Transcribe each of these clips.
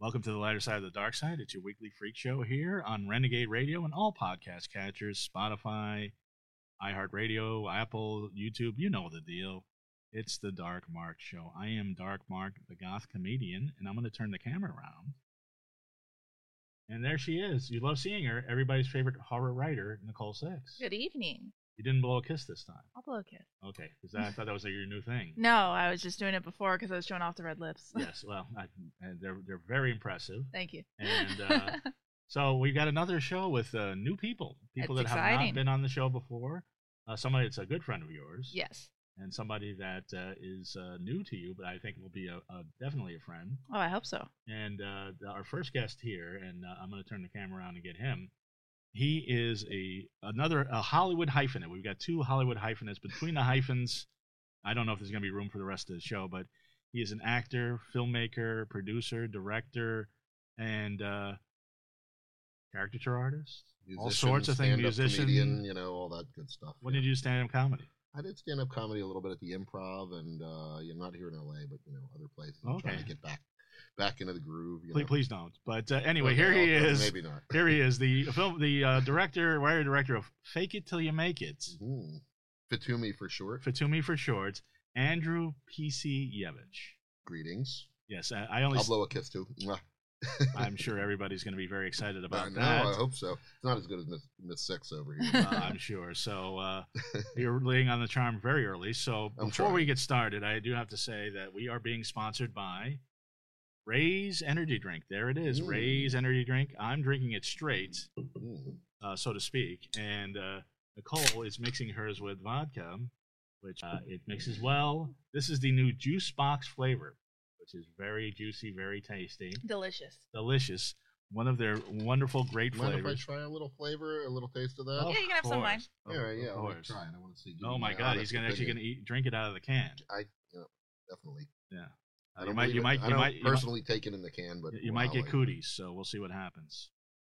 Welcome to the lighter side of the dark side. It's your weekly freak show here on Renegade Radio and all podcast catchers, Spotify, iHeartRadio, Apple, YouTube. You know the deal. It's the Dark Mark Show. I am Dark Mark, the goth comedian, and I'm going to turn the camera around. And there she is. You love seeing her. Everybody's favorite horror writer, Nicole Six. Good evening. You didn't blow a kiss this time. I'll blow a kiss. Okay, because I thought that was your new thing. No, I was just doing it before because I was showing off the red lips. Yes, well, they're very impressive. Thank you. And so we've got another show with new people that It's have exciting. not been on the show before. Somebody that's a good friend of yours. Yes. And somebody that is new to you, but I think will be definitely a friend. Oh, I hope so. And our first guest here, and I'm going to turn the camera around and get him. He is a Hollywood hyphenate. We've got two Hollywood hyphenates. Between the hyphens, I don't know if there's going to be room for the rest of the show, but he is an actor, filmmaker, producer, director, and caricature artist. Musician, all sorts of things. Musician, comedian, all that good stuff. When did you do stand-up comedy? I did stand-up comedy a little bit at the Improv, and not here in LA, but other places. I'm trying to get back into the groove. Please don't. But anyway, okay, here he is. Maybe not. Here he is, the writer director of Fake It Till You Make It. Mm-hmm. Fatumi for short. Fatumi for short. Andrew P.C. Yevich. Greetings. Yes, I'll blow a kiss too. I'm sure everybody's going to be very excited about that. I hope so. It's not as good as Miss Six over here. I'm sure. So you're laying on the charm very early. So before we get started, I do have to say that we are being sponsored by Ray's Energy Drink. There it is, Ray's Energy Drink. I'm drinking it straight, so to speak. And Nicole is mixing hers with vodka, which it mixes well. This is the new Juice Box flavor, which is very juicy, very tasty. Delicious. One of their wonderful, great flavors. Mind if I try a little flavor, a little taste of that? Yeah, you can have some of mine. All right, yeah, I'll try it. I want to see. Oh my God, he's actually going to drink it out of the can. Definitely. Yeah. I don't personally take it in the can, but you might get cooties, so we'll see what happens.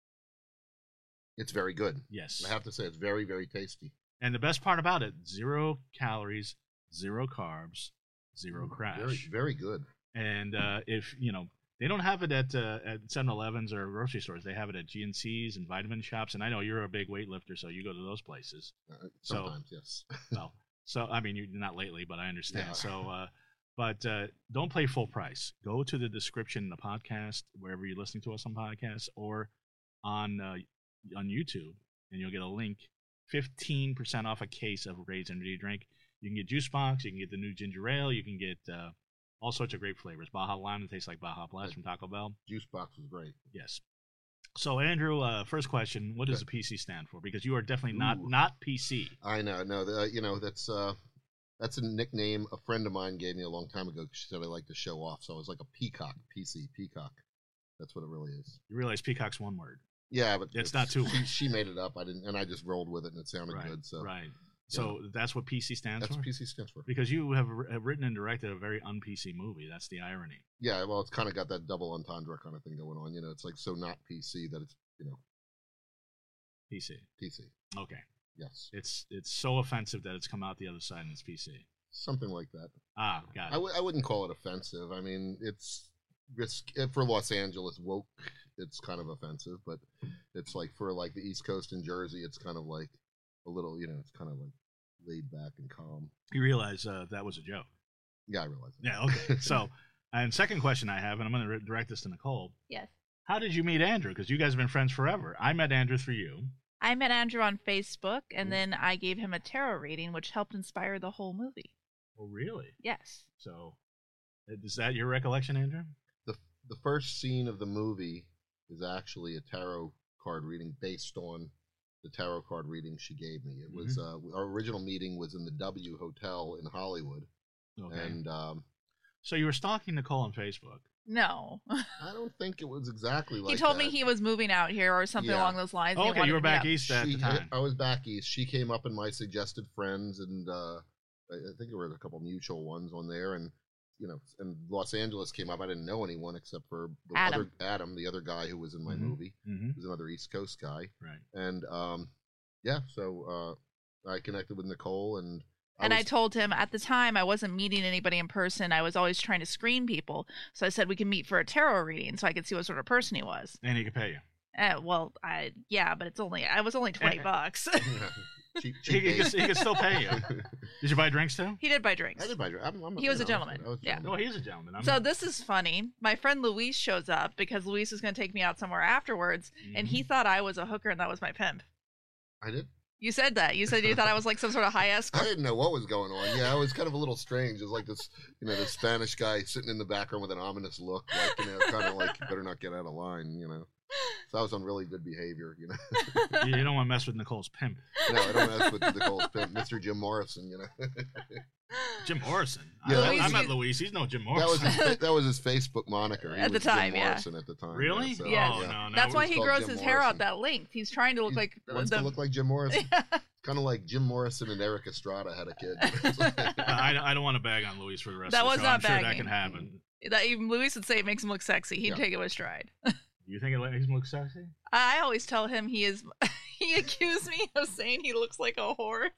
It's very good. Yes. I have to say, it's very, very tasty. And the best part about it, 0 calories, 0 carbs, 0 crash. Very, very good. And if, they don't have it at 7-Elevens or grocery stores. They have it at GNC's and vitamin shops. And I know you're a big weightlifter, so you go to those places. Sometimes, yes. Well, so, I mean, you're not lately, but I understand. Yeah. So, but don't pay full price. Go to the description in the podcast, wherever you're listening to us on podcasts, or on YouTube, and you'll get a link. 15% off a case of Ray's Energy Drink. You can get Juice Box. You can get the new ginger ale. You can get all sorts of great flavors. Baja Lime that tastes like Baja Blast from Taco Bell. Juice Box is great. Yes. So, Andrew, first question, what does the PC stand for? Because you are definitely not PC. I know. No, that's a nickname a friend of mine gave me a long time ago because she said I like to show off. So I was like a peacock, PC, peacock. That's what it really is. You realize peacock's one word. Yeah, but it's not two words. She made it up. I didn't, and I just rolled with it, and it sounded good. So So that's what PC stands for? That's what PC stands for. Because you have written and directed a very un-PC movie. That's the irony. Yeah, well, it's kind of got that double entendre kind of thing going on. It's like so not PC that it's, PC. PC. Okay. Yes. It's so offensive that it's come out the other side and it's PC. Something like that. Ah, got it. I wouldn't call it offensive. I mean, it's for Los Angeles woke, it's kind of offensive, but it's like for like the East Coast in Jersey, it's kind of like a little, it's kind of like laid back and calm. You realize that was a joke. Yeah, I realize that. Yeah, okay. So, and second question I have, and I'm going to direct this to Nicole. Yes. How did you meet Andrew? Because you guys have been friends forever. I met Andrew through you. I met Andrew on Facebook, and then I gave him a tarot reading, which helped inspire the whole movie. Oh, really? Yes. So, is that your recollection, Andrew? The first scene of the movie is actually a tarot card reading based on the tarot card reading she gave me. It was our original meeting was in the W Hotel in Hollywood. Okay. And so you were stalking Nicole on Facebook. No. I don't think it was exactly like that. He told me he was moving out here or something along those lines. Oh, okay, you were back east at the time. I was back east. She came up in my suggested friends, and I think there were a couple mutual ones on there, and and Los Angeles came up. I didn't know anyone except for Adam, the other guy who was in my movie. He was another East Coast guy. Right. And so I connected with Nicole, and And I told him at the time I wasn't meeting anybody in person. I was always trying to screen people. So I said we can meet for a tarot reading so I could see what sort of person he was. And he could pay you. Well, but I was only $20. Cheap He could still pay you. Did you buy drinks too? He did buy drinks. I did buy drinks. He was a gentleman. Yeah. No, he is a gentleman. So this is funny. My friend Luis shows up because Luis is going to take me out somewhere afterwards, and he thought I was a hooker and that was my pimp. I did? You said that. You said you thought I was like some sort of high escort. I didn't know what was going on. Yeah, it was kind of a little strange. It was like this, this Spanish guy sitting in the background with an ominous look, like, kind of like, you better not get out of line, So I was on really good behavior, You don't want to mess with Nicole's pimp. No, I don't mess with Nicole's pimp, Mr. Jim Morrison, Jim Morrison. Yeah, I met Luis. He's no Jim Morrison. That was his Facebook moniker. At the time, Jim Morrison at the time. Really? Yes. Oh, no. That's why he grows his hair out that length. He's trying to look like to look like Jim Morrison. Kind of like Jim Morrison and Eric Estrada had a kid. I don't want to bag on Luis for the rest that of the was show. not I'm bagging. sure that can happen. That even Luis would say it makes him look sexy. He'd take it with stride. You think it makes him look sexy? I always tell him he accused me of saying he looks like a horse.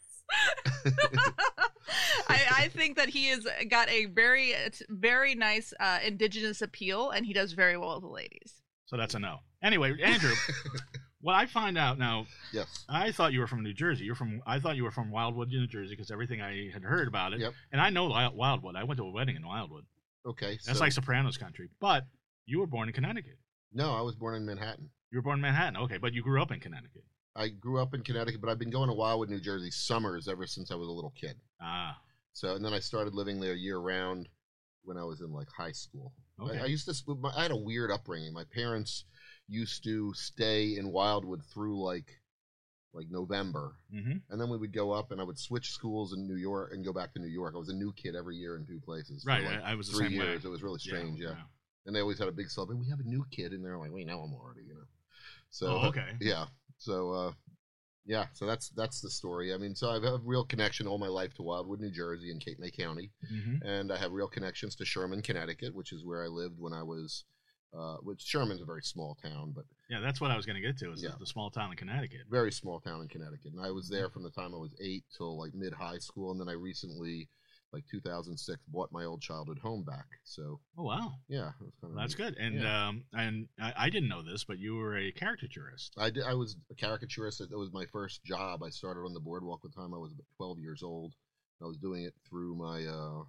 I think that he has got a very, very nice indigenous appeal, and he does very well with the ladies. So that's a no. Anyway, Andrew, what I find out now, yes, I thought you were from New Jersey. I thought you were from Wildwood, New Jersey, because everything I had heard about it. Yep. And I know Wildwood. I went to a wedding in Wildwood. Okay. That's like Sopranos country. But you were born in Connecticut. No, I was born in Manhattan. You were born in Manhattan. Okay, but you grew up in Connecticut. I grew up in Connecticut, but I've been going to Wildwood, New Jersey summers ever since I was a little kid. Ah. So, and then I started living there year round when I was in like high school. Okay. I used to, I had a weird upbringing. My parents used to stay in Wildwood through like November. Mm-hmm. And then we would go up and I would switch schools in New York and go back to New York. I was a new kid every year in two places. Right. For like I was the 3 same years. way. It was really strange. Yeah. And they always had a big celebration. We have a new kid. And they're like, we know him already, So, okay. Yeah. So, yeah, so that's the story. I mean, so I've had a real connection all my life to Wildwood, New Jersey and Cape May County. Mm-hmm. And I have real connections to Sherman, Connecticut, which is where I lived when I was, which Sherman's a very small town, but. Yeah, that's what I was going to get to, is the small town in Connecticut. Very small town in Connecticut. And I was there from the time I was 8 till like mid-high school. And then I recently, like 2006, bought my old childhood home back. So. Oh, wow. Yeah. That was kind of that's good. And and I didn't know this, but you were a caricaturist. I was a caricaturist. That was my first job. I started on the boardwalk the time I was about 12 years old. I was doing it through my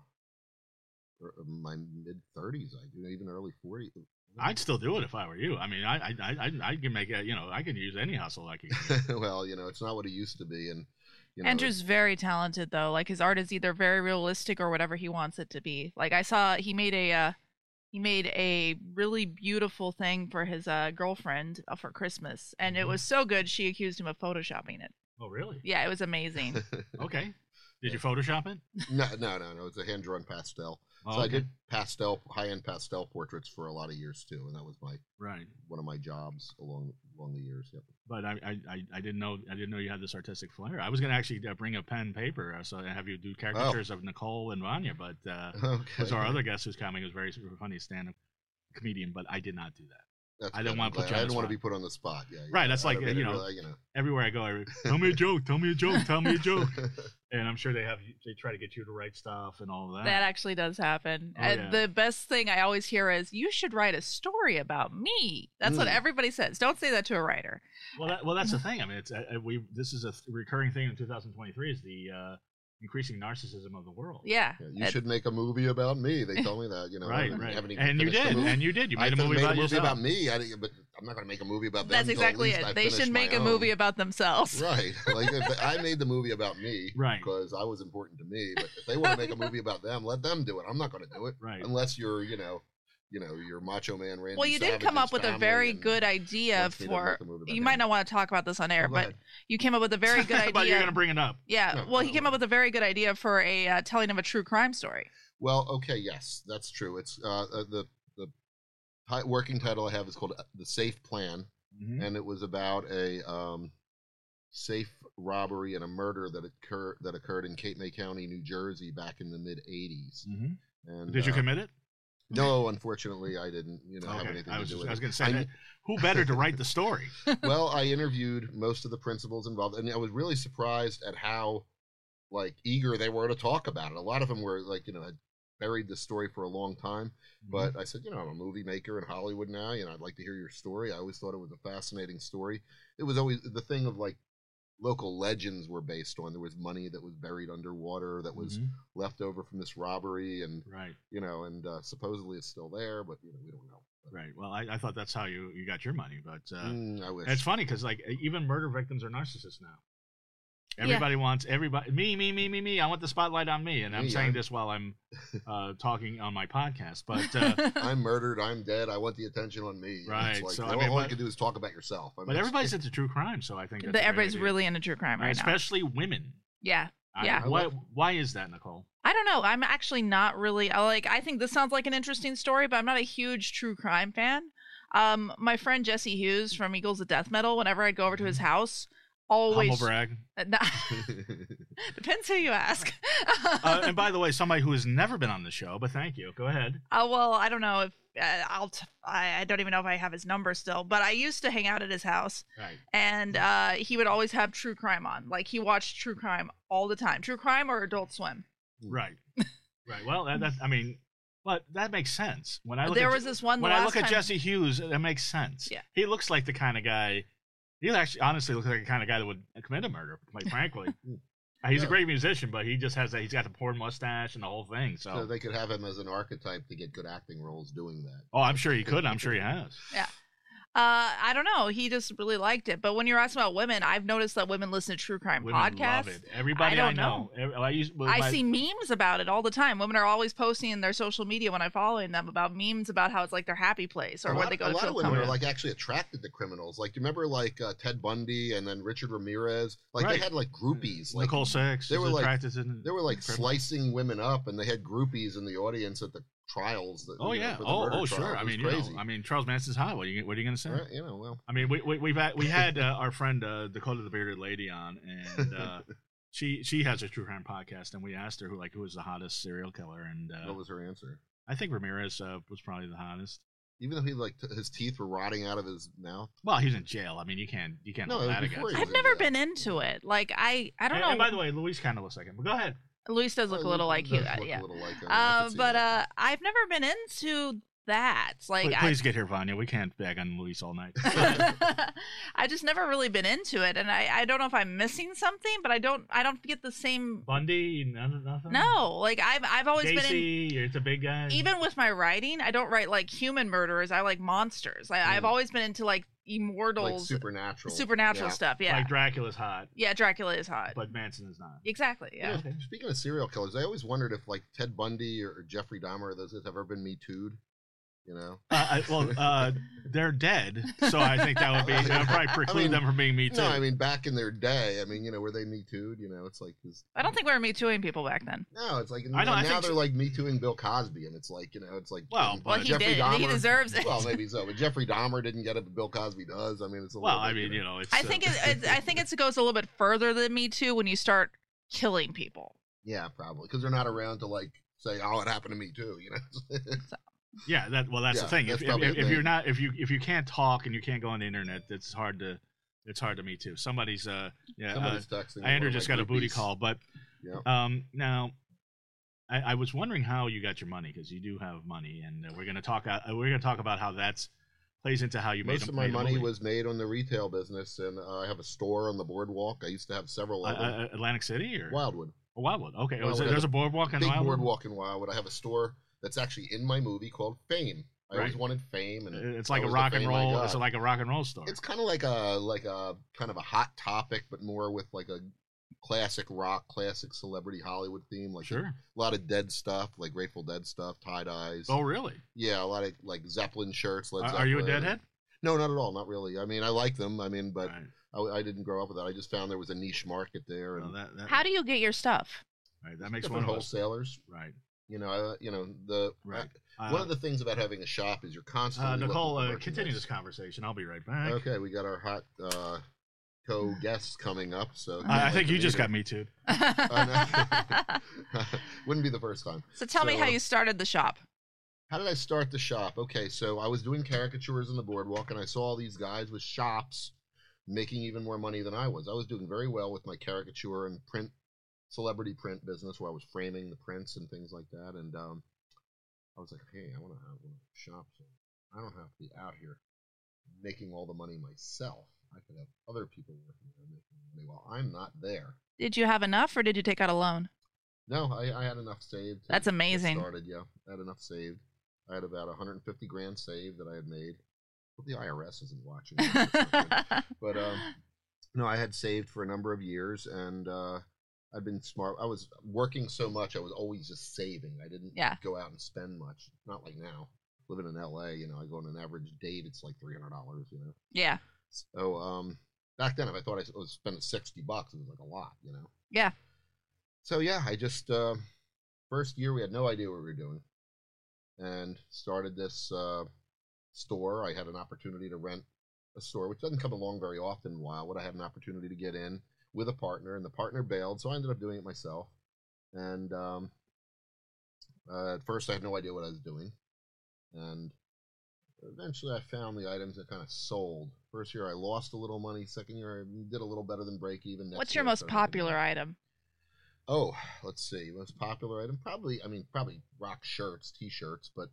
mid-30s, even early 40s. I'd still do it if I were you. I mean, I can make it, I can use any hustle I can get. Well, it's not what it used to be. And Andrew's very talented, though. Like, his art is either very realistic or whatever he wants it to be. Like, I saw he made a really beautiful thing for his girlfriend for Christmas, and it was so good she accused him of photoshopping it. Oh, really? Yeah, it was amazing. Okay. Did you Photoshop it? No. It's a hand-drawn pastel. Oh, so I did high-end pastel portraits for a lot of years too, and that was one of my jobs along the years. Yep. But I didn't know you had this artistic flair. I was going to actually bring a pen and paper so have you do caricatures of Nicole and Vanya, but because our other guest who's coming was very funny stand-up comedian, but I did not do that. That's I didn't want to put you on the spot. I didn't want to be put on the spot. Yeah. Right. That's like everywhere I go, tell me a joke, tell me a joke, tell me a joke. And I'm sure they try to get you to write stuff and all of that. That actually does happen. Oh, and the best thing I always hear is, you should write a story about me. That's what everybody says. Don't say that to a writer. Well, that's the thing. I mean, this is a recurring thing in 2023 is the increasing narcissism of the world. Yeah. You should make a movie about me. They told me that, Right. And you did. You made a movie about yourself. About me, but I'm not going to make a movie about them. That's exactly it. They should make a movie about themselves. Right. Like, if I made the movie about me because I was important to me. But if they want to make a movie about them, let them do it. I'm not going to do it. Right. Unless you're, your Macho Man Randy. Well, you did come up with a very good idea for. You might not want to talk about this on air, but you came up with a very good idea. But you're going to bring it up. Yeah. Well, he came up with a very good idea for a telling of a true crime story. Well, okay, yes, that's true. It's the working title I have is called The Safe Plan, and it was about a safe robbery and a murder that occurred in Cape May County, New Jersey, back in the mid '80s. And did you commit it? No, unfortunately, I didn't. Have anything to do with it. I was going to say, who better to write the story? Well, I interviewed most of the principals involved, and I was really surprised at how like eager they were to talk about it. A lot of them were like, had buried the story for a long time. But I said, I'm a movie maker in Hollywood now. I'd like to hear your story. I always thought it was a fascinating story. It was always the thing of like local legends were based on. There was money that was buried underwater that was left over from this robbery, and and supposedly it's still there, but we don't know. Right. Well, I thought that's how you got your money, but I wish. It's funny because like even murder victims are narcissists now. Everybody wants everybody. Me. I want the spotlight on me, and I'm saying this while I'm talking on my podcast. But I'm murdered. I'm dead. I want the attention on me. Right. Like, so all you can do is talk about yourself. But everybody's into true crime, so I think that's everybody's really into true crime right now, especially women. Yeah. Why is that, Nicole? I don't know. I'm actually not really I think this sounds like an interesting story, but I'm not a huge true crime fan. My friend Jesse Hughes from Eagles of Death Metal, whenever I'd go over to his house, always humble brag. Depends who you ask. And by the way, somebody who has never been on the show, but thank you. Go ahead. Well, I don't know if I don't even know if I have his number still, but I used to hang out at his house, right? And he would always have true crime on. Like he watched true crime all the time, true crime or Adult Swim. Right. Well, but that makes sense. When I look at Jesse Hughes, that makes sense. Yeah. He looks like the kind of guy. He actually honestly looks like the kind of guy that would commit a murder, quite frankly. He's a great musician, but he just he's got the porn mustache and the whole thing. So they could have him as an archetype to get good acting roles doing that. Oh, I'm sure he could. I'm sure he has. Yeah. I don't know. He just really liked it. But when you're asking about women, I've noticed that women listen to true crime podcasts. Love it. Everybody I know. I see memes about it all the time. Women are always posting in their social media when I'm following them about memes about how it's like their happy place or where they go to kill someone. A lot of women are like actually attracted to criminals. Like, do you remember like Ted Bundy and then Richard Ramirez? Like they had like groupies. Like Nicole Six. They were like slicing women up, and they had groupies in the audience at the trials. That, sure. I mean, Charles Manson's hot. What are you going to say? Well. I mean, we had our friend Dakota the Bearded Lady on, and she has a true crime podcast, and we asked her who was the hottest serial killer, and what was her answer? I think Ramirez was probably the hottest. Even though he his teeth were rotting out of his mouth. Well, he was in jail. I mean, you can't hold that against. I've never been into it. Like I don't know. And by the way, Luis kind of looks like him. But go ahead. Luis does look a little like you. Yeah. But I've never been into that. Like, please get here, Vanya. We can't bag on Luis all night. I just never really been into it, and I don't know if I'm missing something, but I don't get the same. Bundy, nothing. No, like I've always Gacy, been in. You're a big guy. Even with my writing, I don't write like human murderers. I like monsters. I've always been into like immortals, like supernatural stuff. Yeah, like Dracula's hot. Yeah, Dracula is hot, but Manson is not. Exactly. Yeah. Speaking of serial killers, I always wondered if like Ted Bundy or Jeffrey Dahmer, those have ever been Me Too'd. They're dead, so I think that would probably preclude them from being Me Too. No, I mean back in their day, were they Me Too'd? It's like this. I don't think we were Me Too'ing people back then. No, it's like now they're like Me Too'ing Bill Cosby, and it's like it's like well he Jeffrey did. Dahmer, he deserves it. Well, maybe so, but Jeffrey Dahmer didn't get it, but Bill Cosby does. I mean, it's it's. I think it goes a little bit further than Me Too when you start killing people. Yeah, probably because they're not around to like say, "Oh, it happened to me too," Yeah, that's the thing. If you're not if you can't talk and you can't go on the internet, it's hard to Me Too. Somebody's texting. Andrew just got a booty call, but now I was wondering how you got your money, because you do have money, and we're going to talk about how that's plays into how you most of my money was made on the retail business, and I have a store on the boardwalk. I used to have several of them. Atlantic City or Wildwood. Wildwood. Okay, there's a boardwalk in Wildwood. Big boardwalk in Wildwood. I have a store that's actually in my movie called Fame. I always wanted fame, and it's like a rock and roll. It's like a rock and roll store. It's kind of like a kind of a hot topic, but more with like a classic rock, classic celebrity Hollywood theme. Like a lot of Dead stuff, like Grateful Dead stuff, tie dyes. Oh, really? Yeah, a lot of like Zeppelin shirts. Are you a Deadhead? No, not at all. Not really. I mean, I like them. I mean, but I didn't grow up with that. I just found there was a niche market there. And how do you get your stuff? Right, that makes one wholesalers. Right. One of the things about having a shop is you're constantly. Nicole, continue this conversation. I'll be right back. Okay, we got our hot co-guests coming up. So I think you just got Me Too. Wouldn't be the first time. So tell me how you started the shop. How did I start the shop? Okay, so I was doing caricatures in the boardwalk, and I saw all these guys with shops making even more money than I was. I was doing very well with my caricature and print celebrity print business where I was framing the prints and things like that. And I was like, hey, I want to have one shop so I don't have to be out here making all the money myself. I could have other people working there making money while I'm not there. Did you have enough, or did you take out a loan? No, I had enough saved. That's amazing. Started, yeah. I had enough saved. I had about 150 grand saved that I had made. Hope the IRS isn't watching. But no, I had saved for a number of years, and I'd been smart. I was working so much, I was always just saving. I didn't go out and spend much. Not like now. Living in LA, I go on an average date, it's like $300, Yeah. So back then, if I thought I was spending $60, it was like a lot, Yeah. So yeah, I just first year we had no idea what we were doing, and started this store. I had an opportunity to rent a store, which doesn't come along very often in Wildwood. I had an opportunity to get in with a partner, and the partner bailed, so I ended up doing it myself. And at first, I had no idea what I was doing, and eventually I found the items that kind of sold. First year I lost a little money. Second year I did a little better than break even. What's your most popular item? Oh, let's see. Most popular item? Probably rock shirts, T-shirts, but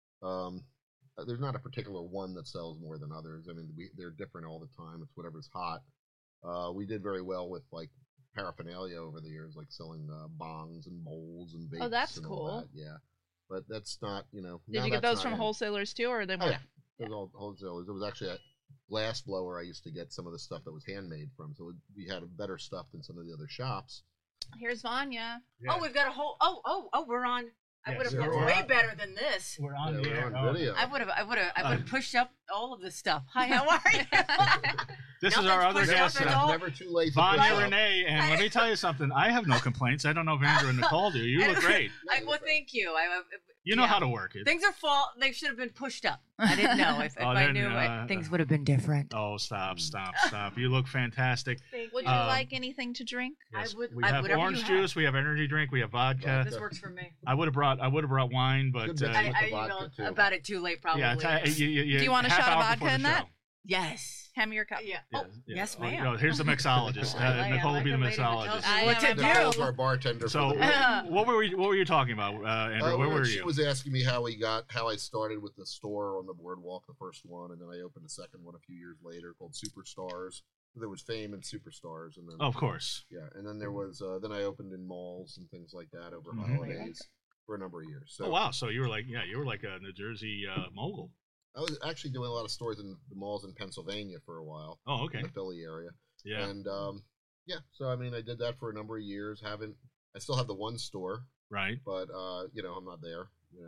there's not a particular one that sells more than others. I mean, they're different all the time. It's whatever's hot. We did very well with like paraphernalia over the years, like selling bongs and bowls and vapes. Oh, that's and cool. all that. Yeah. But that's not, Did you get those from wholesalers too, or are they more? Oh, yeah. Those all wholesalers. It was actually a glass blower I used to get some of the stuff that was handmade from. So we had better stuff than some of the other shops. Here's Vanya. Yeah. Oh, we've got a whole. Oh, we're on. I would have we're done way better than this. We're on, we're on video. I would have pushed up all of this stuff. Hi, how are you? This is our other guest, It's never too late. Vanya Renee, and let me tell you something. I have no complaints. I don't know if Andrew and Nicole do. You look great. Well, thank you. You know how to work it. Things are they should have been pushed up. I didn't know. If I knew things would have been different. Oh, stop. You look fantastic. Would you like anything to drink? Yes. We have orange juice. We have energy drink. We have vodka. This works for me. I would have brought wine, but I emailed about it too late, probably. Yeah. Do you want a shot of vodka in that? Yes. Hand me your cup. Yeah. Oh, yes, ma'am. Oh, here's the mixologist. Nicole will be the mixologist. Nicole's our bartender. So, what were you talking about, Andrew? Where were you? She was asking me how I started with the store on the boardwalk, the first one, and then I opened a second one a few years later called Superstars. There was Fame and Superstars, and then of course, yeah, and then there was then I opened in malls and things like that over holidays for a number of years. So, oh wow, so you were like a New Jersey mogul. I was actually doing a lot of stores in the malls in Pennsylvania for a while. Oh, okay. In the Philly area. Yeah. And so I mean, I did that for a number of years. I still have the one store. Right. But I'm not there.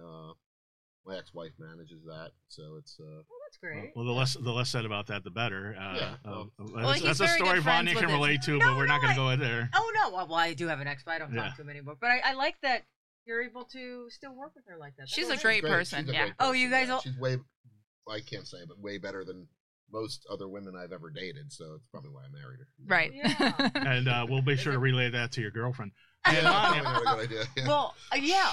My ex-wife manages that, so it's. Well, that's great. Well, the less said about that, the better. That's a story Vanya can relate to, but we're not going to go in there. Oh no! Well, I do have an ex, but I don't talk to him anymore. But I like that you're able to still work with her like that. She's a great person. She's a great person. You guys all. She's I can't say, but way better than most other women I've ever dated. So it's probably why I married her. Right. Yeah. And we'll be sure to relay that to your girlfriend. And a good idea. Yeah. Well, yeah.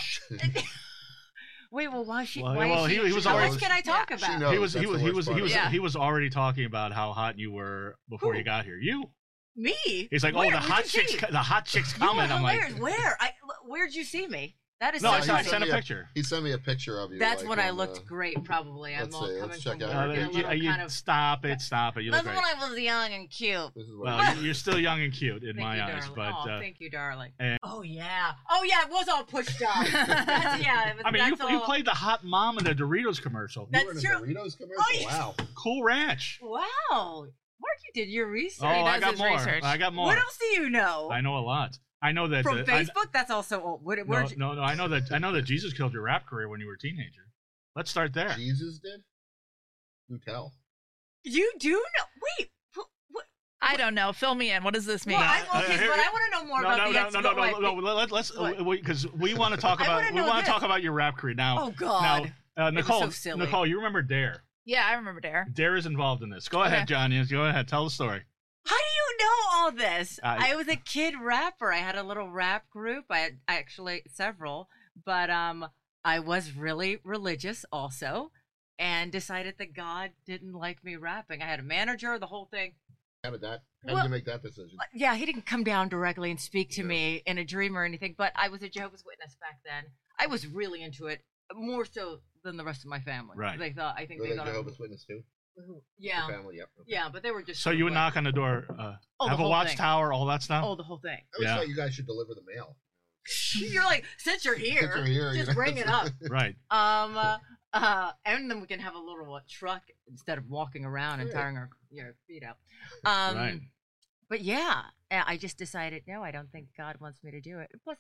Wait, well, why she? He was how already. much can I talk about? She knows, he was already talking about how hot you were before you got here. You. Me? He's like, the hot chicks coming. I'm like, where'd you see me? That is I sent a picture. He sent me a picture of you. That's when I looked great, probably. I'm all coming from work. Stop it. You look great. That's when I was young and cute. Well, you're still young and cute in my eyes, but thank you, darling. Oh yeah, it was all pushed up. I mean, you played the hot mom in the Doritos commercial. That's true. Doritos commercial. Oh, wow. Cool Ranch. Wow. Mark, you did your research. Oh, I got more. What else do you know? I know a lot. I know that from Facebook. That's also old. No. I know that Jesus killed your rap career when you were a teenager. Let's start there. Jesus did? You tell. You do know? Wait. What? I don't know. Fill me in. What does this mean? Well, but I want to know more about the ex-wife. No. Let's because we want to talk about your rap career now. Oh God. Now, Nicole. So silly. Nicole, you remember Dare? Yeah, I remember Dare. Dare is involved in this. Go ahead, Johnny. Go ahead. Tell the story. How do you know all this? I was a kid rapper. I had a little rap group. I had actually several, but I was really religious also, and decided that God didn't like me rapping. I had a manager, the whole thing. How did you make that decision? Yeah, he didn't come down directly and speak to me in a dream or anything, but I was a Jehovah's Witness back then. I was really into it, more so than the rest of my family. Right. They thought Jehovah's Witness too? Yeah. The family, yep. Okay. Yeah, but they were just. So you would knock on the door, have a watchtower, all that stuff? Oh, the whole thing. I always thought you guys should deliver the mail. You're like, since you're here, just bring it up. Right. And then we can have a little truck instead of walking around and tiring our feet out. Right. But yeah, I just decided, no, I don't think God wants me to do it. Plus,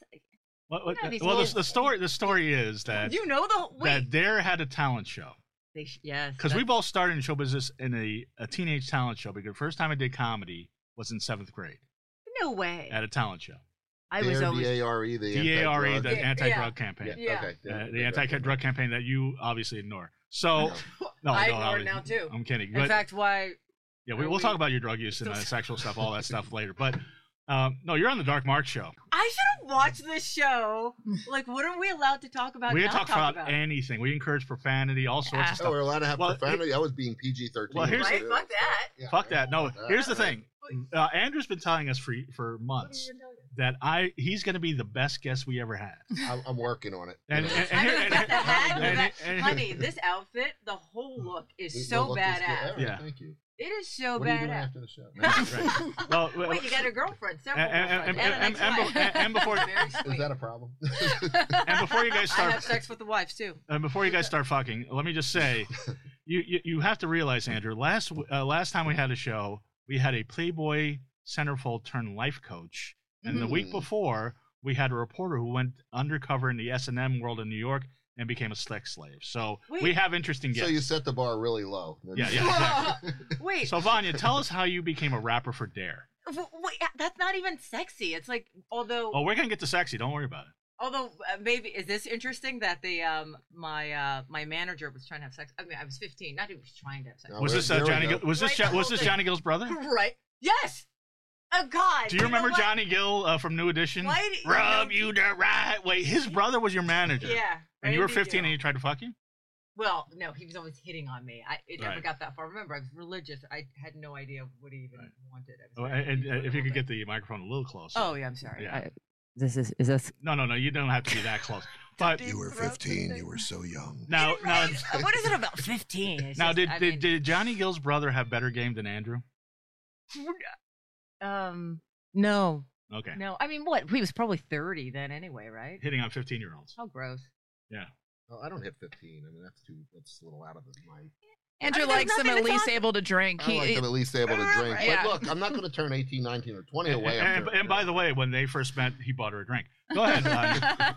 the story is that that Dare had a talent show. Yes. Because we both started in show business in a teenage talent show. Because the first time I did comedy was in 7th grade. No way. At a talent show. I was always DARE, the anti-drug campaign. Yeah. Okay. The anti-drug campaign that you obviously ignore. So I ignore it now too. I'm kidding. In fact, why? Yeah, we'll talk about your drug use and sexual stuff, all that stuff later. But no, you're on the Dark Mark show. I should have watched this show. Like, what are we allowed to talk about? We can talk about anything. We encourage profanity, all sorts of stuff. Oh, we're allowed to have profanity? I was being PG-13. Well, here's fuck that. Yeah. Fuck that. No, here's the thing. Andrew's been telling us for months that he's going to be the best guest we ever had. I'm working on it. Honey, this outfit, the whole look is so badass. Yeah. Thank you. It is so what badass. Are you doing after the show? Well, wait, you got a girlfriend, several girlfriends, and before is that a problem? And before you guys start, I have sex with the wives too. And before you guys start fucking, let me just say, you have to realize, Andrew. Last time we had a show, we had a Playboy centerfold turned life coach, and the week before we had a reporter who went undercover in the S&M world in New York and became a sex slave. So we have interesting guests. So you set the bar really low. Yeah, exactly. Wait. So Vanya, tell us how you became a rapper for Dare. Wait, that's not even sexy. It's like, although. Oh, we're gonna get to sexy. Don't worry about it. Although maybe is this interesting that the my manager was trying to have sex? I mean, I was 15. Not even trying to have sex. No, was this Johnny? Was this Johnny Gill's brother? Right. Yes. Oh God! Do you remember Johnny Gill from New Edition? Rub you the right way. His brother was your manager. Yeah. And you were 15 and he tried to fuck you? Well, no, he was always hitting on me. It never got that far. Remember, I was religious. I had no idea what he even wanted. And if you could get the microphone a little closer. Oh yeah, I'm sorry. Yeah. Is this? No. You don't have to be that close. But you were 15. You were so young. Now, what is it about 15? Now, did Johnny Gill's brother have better game than Andrew? No. Okay. No, I mean, what? He was probably 30 then, anyway, right? Hitting on 15-year-olds. How gross. Yeah. Oh, I don't hit 15. I mean, that's a little out of my. Andrew likes them at least able to drink. I like them at least able to drink. Yeah. But look, I'm not going to turn 18, 19, or 20 away. And by the way, when they first met, he bought her a drink. Go ahead.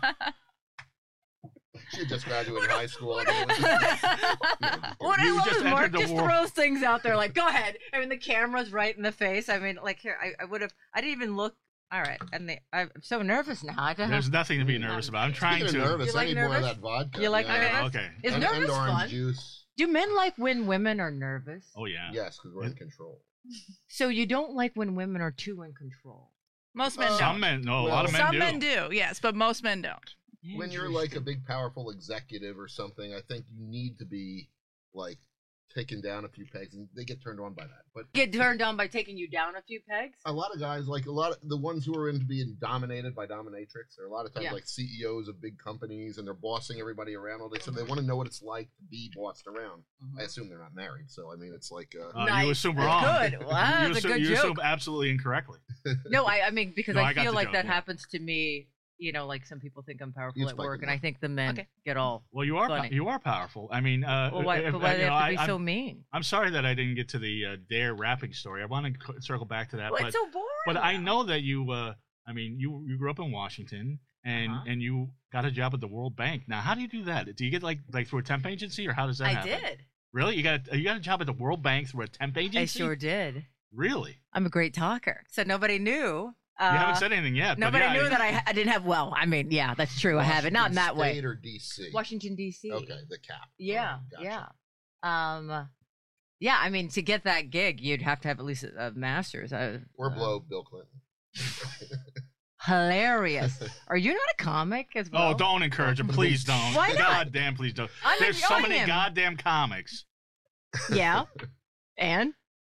She just graduated high school. What I love is Mark just throws things out there like, go ahead. I mean, the camera's right in the face. I mean, like, here, I didn't even look. All right. And I'm so nervous now. There's nothing to be nervous about. I'm trying to. Nervous. I need more of that vodka. You like nervous? Okay. Is nervous orange fun? Juice. Do men like when women are nervous? Oh, yeah. Yes, because we're in control. So you don't like when women are too in control? Most men don't. Some men, no, a lot of men do. Some men do, yes, but most men don't. When you're like a big, powerful executive or something, I think you need to be like taken down a few pegs, and they get turned on by that. But get turned on by taking you down a few pegs? A lot of guys, like a lot of the ones who are into being dominated by dominatrix, are a lot of times like CEOs of big companies, and they're bossing everybody around all day. So they want to know what it's like to be bossed around. I assume they're not married, so I mean, it's like nice. You assume wrong. Good. Wow, that's a good joke. You assume absolutely incorrectly. No, I mean because I feel like that happens to me. You know, like some people think I'm powerful at work, and I think the men get all. Well, you are powerful. I mean, well, why do they have to be so mean? I'm sorry that I didn't get to the Dare rapping story. I want to circle back to that. Well, it's so boring. But I know that you. I mean, you grew up in Washington, and you got a job at the World Bank. Now, how do you do that? Do you get like through a temp agency, or how does that happen? I did. Really? You got a job at the World Bank through a temp agency? I sure did. Really? I'm a great talker, so nobody knew. You haven't said anything yet. Nobody knew that I didn't have. Well, I mean, yeah, that's true. I have it, not in that way. State or D.C. Washington D.C. Okay, the cap. Yeah, gotcha. Yeah. I mean, to get that gig, you'd have to have at least a master's. Or blow Bill Clinton. Hilarious. Are you not a comic as well? Oh, don't encourage him. Please don't. Why not? Goddamn, please don't. There's so many goddamn comics. Yeah. And?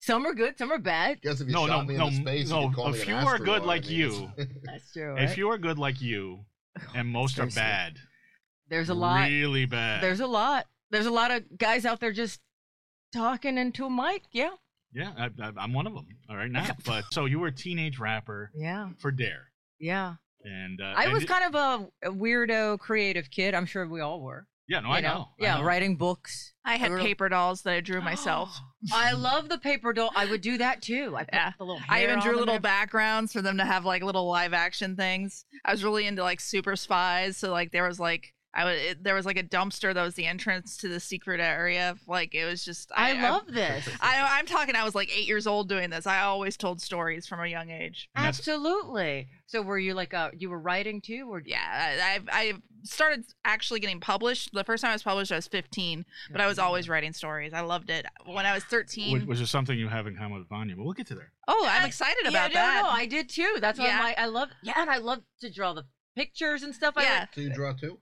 Some are good, some are bad. Guess if you shot me into space, you could call me a an few are good asteroid. like you. That's true. A few are good like you, and most are bad. There's a lot. Really bad. There's a lot. There's a lot of guys out there just talking into a mic. Yeah. Yeah, I'm one of them. All right, now. But so you were a teenage rapper. Yeah. For Dare. Yeah. And I was kind of a weirdo, creative kid. I'm sure we all were. Yeah, no, I know. Yeah, writing books. I had paper dolls that I drew myself. I love the paper doll. I would do that too. I put the little hair I even drew on little them. backgrounds for them to have like little live action things. I was really into like Super Spies, so like there was like there was like a dumpster that was the entrance to the secret area. Like it was just I love this. I'm talking. I was like 8 years old doing this. I always told stories from a young age. Absolutely. So were you like you were writing too, or yeah? I started actually getting published. The first time I was published, I was 15, but I was always writing stories. I loved it. When I was 13, which is something you have in common with Vanya, but we'll get to there. Oh, I'm excited about that. No, I did too. That's why I love. Yeah, and I love to draw the pictures and stuff. Yeah. So you draw too?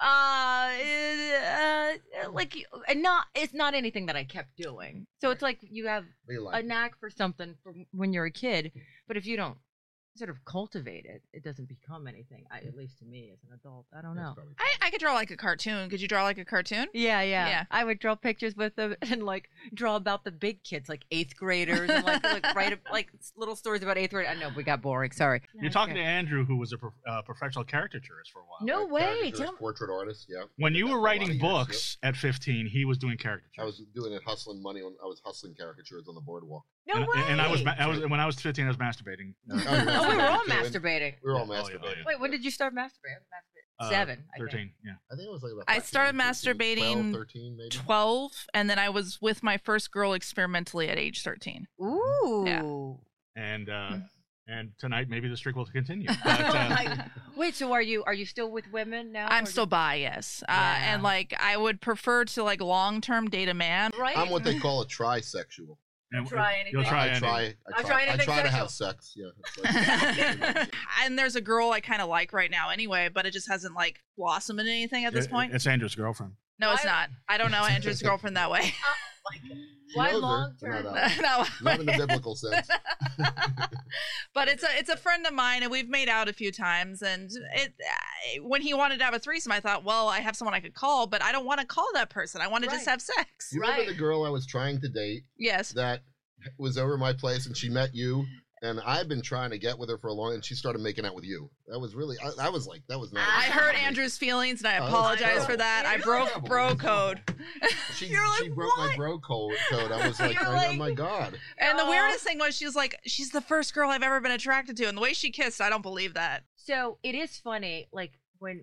It's not anything that I kept doing. So it's like you have a knack for something from when you're a kid, but if you don't sort of cultivate it, it doesn't become anything. At least to me as an adult, I don't know. I could draw like a cartoon. Could you draw like a cartoon? Yeah. I would draw pictures with them and like draw about the big kids, like 8th graders, and like write like little stories about 8th grade. I know we got boring. Sorry. You're talking to Andrew, who was a professional caricaturist for a while. No way. Portrait artist. Yeah. When you were writing books at 15, he was doing caricatures. I was doing it, hustling money. I was hustling caricatures on the boardwalk. No way. And I was when I was 15, I was masturbating. We were all masturbating. We were all masturbating. Wait, when did you start masturbating? 7. 13. Yeah. I think it was like about. I started masturbating 12, 13 maybe. 12, and then I was with my first girl experimentally at age 13. Ooh. Yeah. And tonight maybe the streak will continue. But, wait, so are you still with women now? I'm still bi, yes. And like I would prefer to like long-term date a man. Right. I'm what they call a trisexual. Try anything. You'll try I try to have sex. Yeah. It's like, and there's a girl I kind of like right now anyway, but it just hasn't like blossomed into anything at this point. It's Andrew's girlfriend. No, it's not. I don't know Andrew's girlfriend that way. Why long term? No, not in the biblical sense. But it's a friend of mine, and we've made out a few times. And when he wanted to have a threesome, I thought, well, I have someone I could call, but I don't want to call that person. I want to just have sex. You remember the girl I was trying to date? Yes. That was over my place, and she met you. And I've been trying to get with her for a long, and she started making out with you. That was really, I was like, that was not. I hurt Andrew's feelings, and I apologize for that. I broke bro code. She broke my bro code. I was like, oh my God. And the weirdest thing was, she's the first girl I've ever been attracted to, and the way she kissed, I don't believe that. So it is funny, like when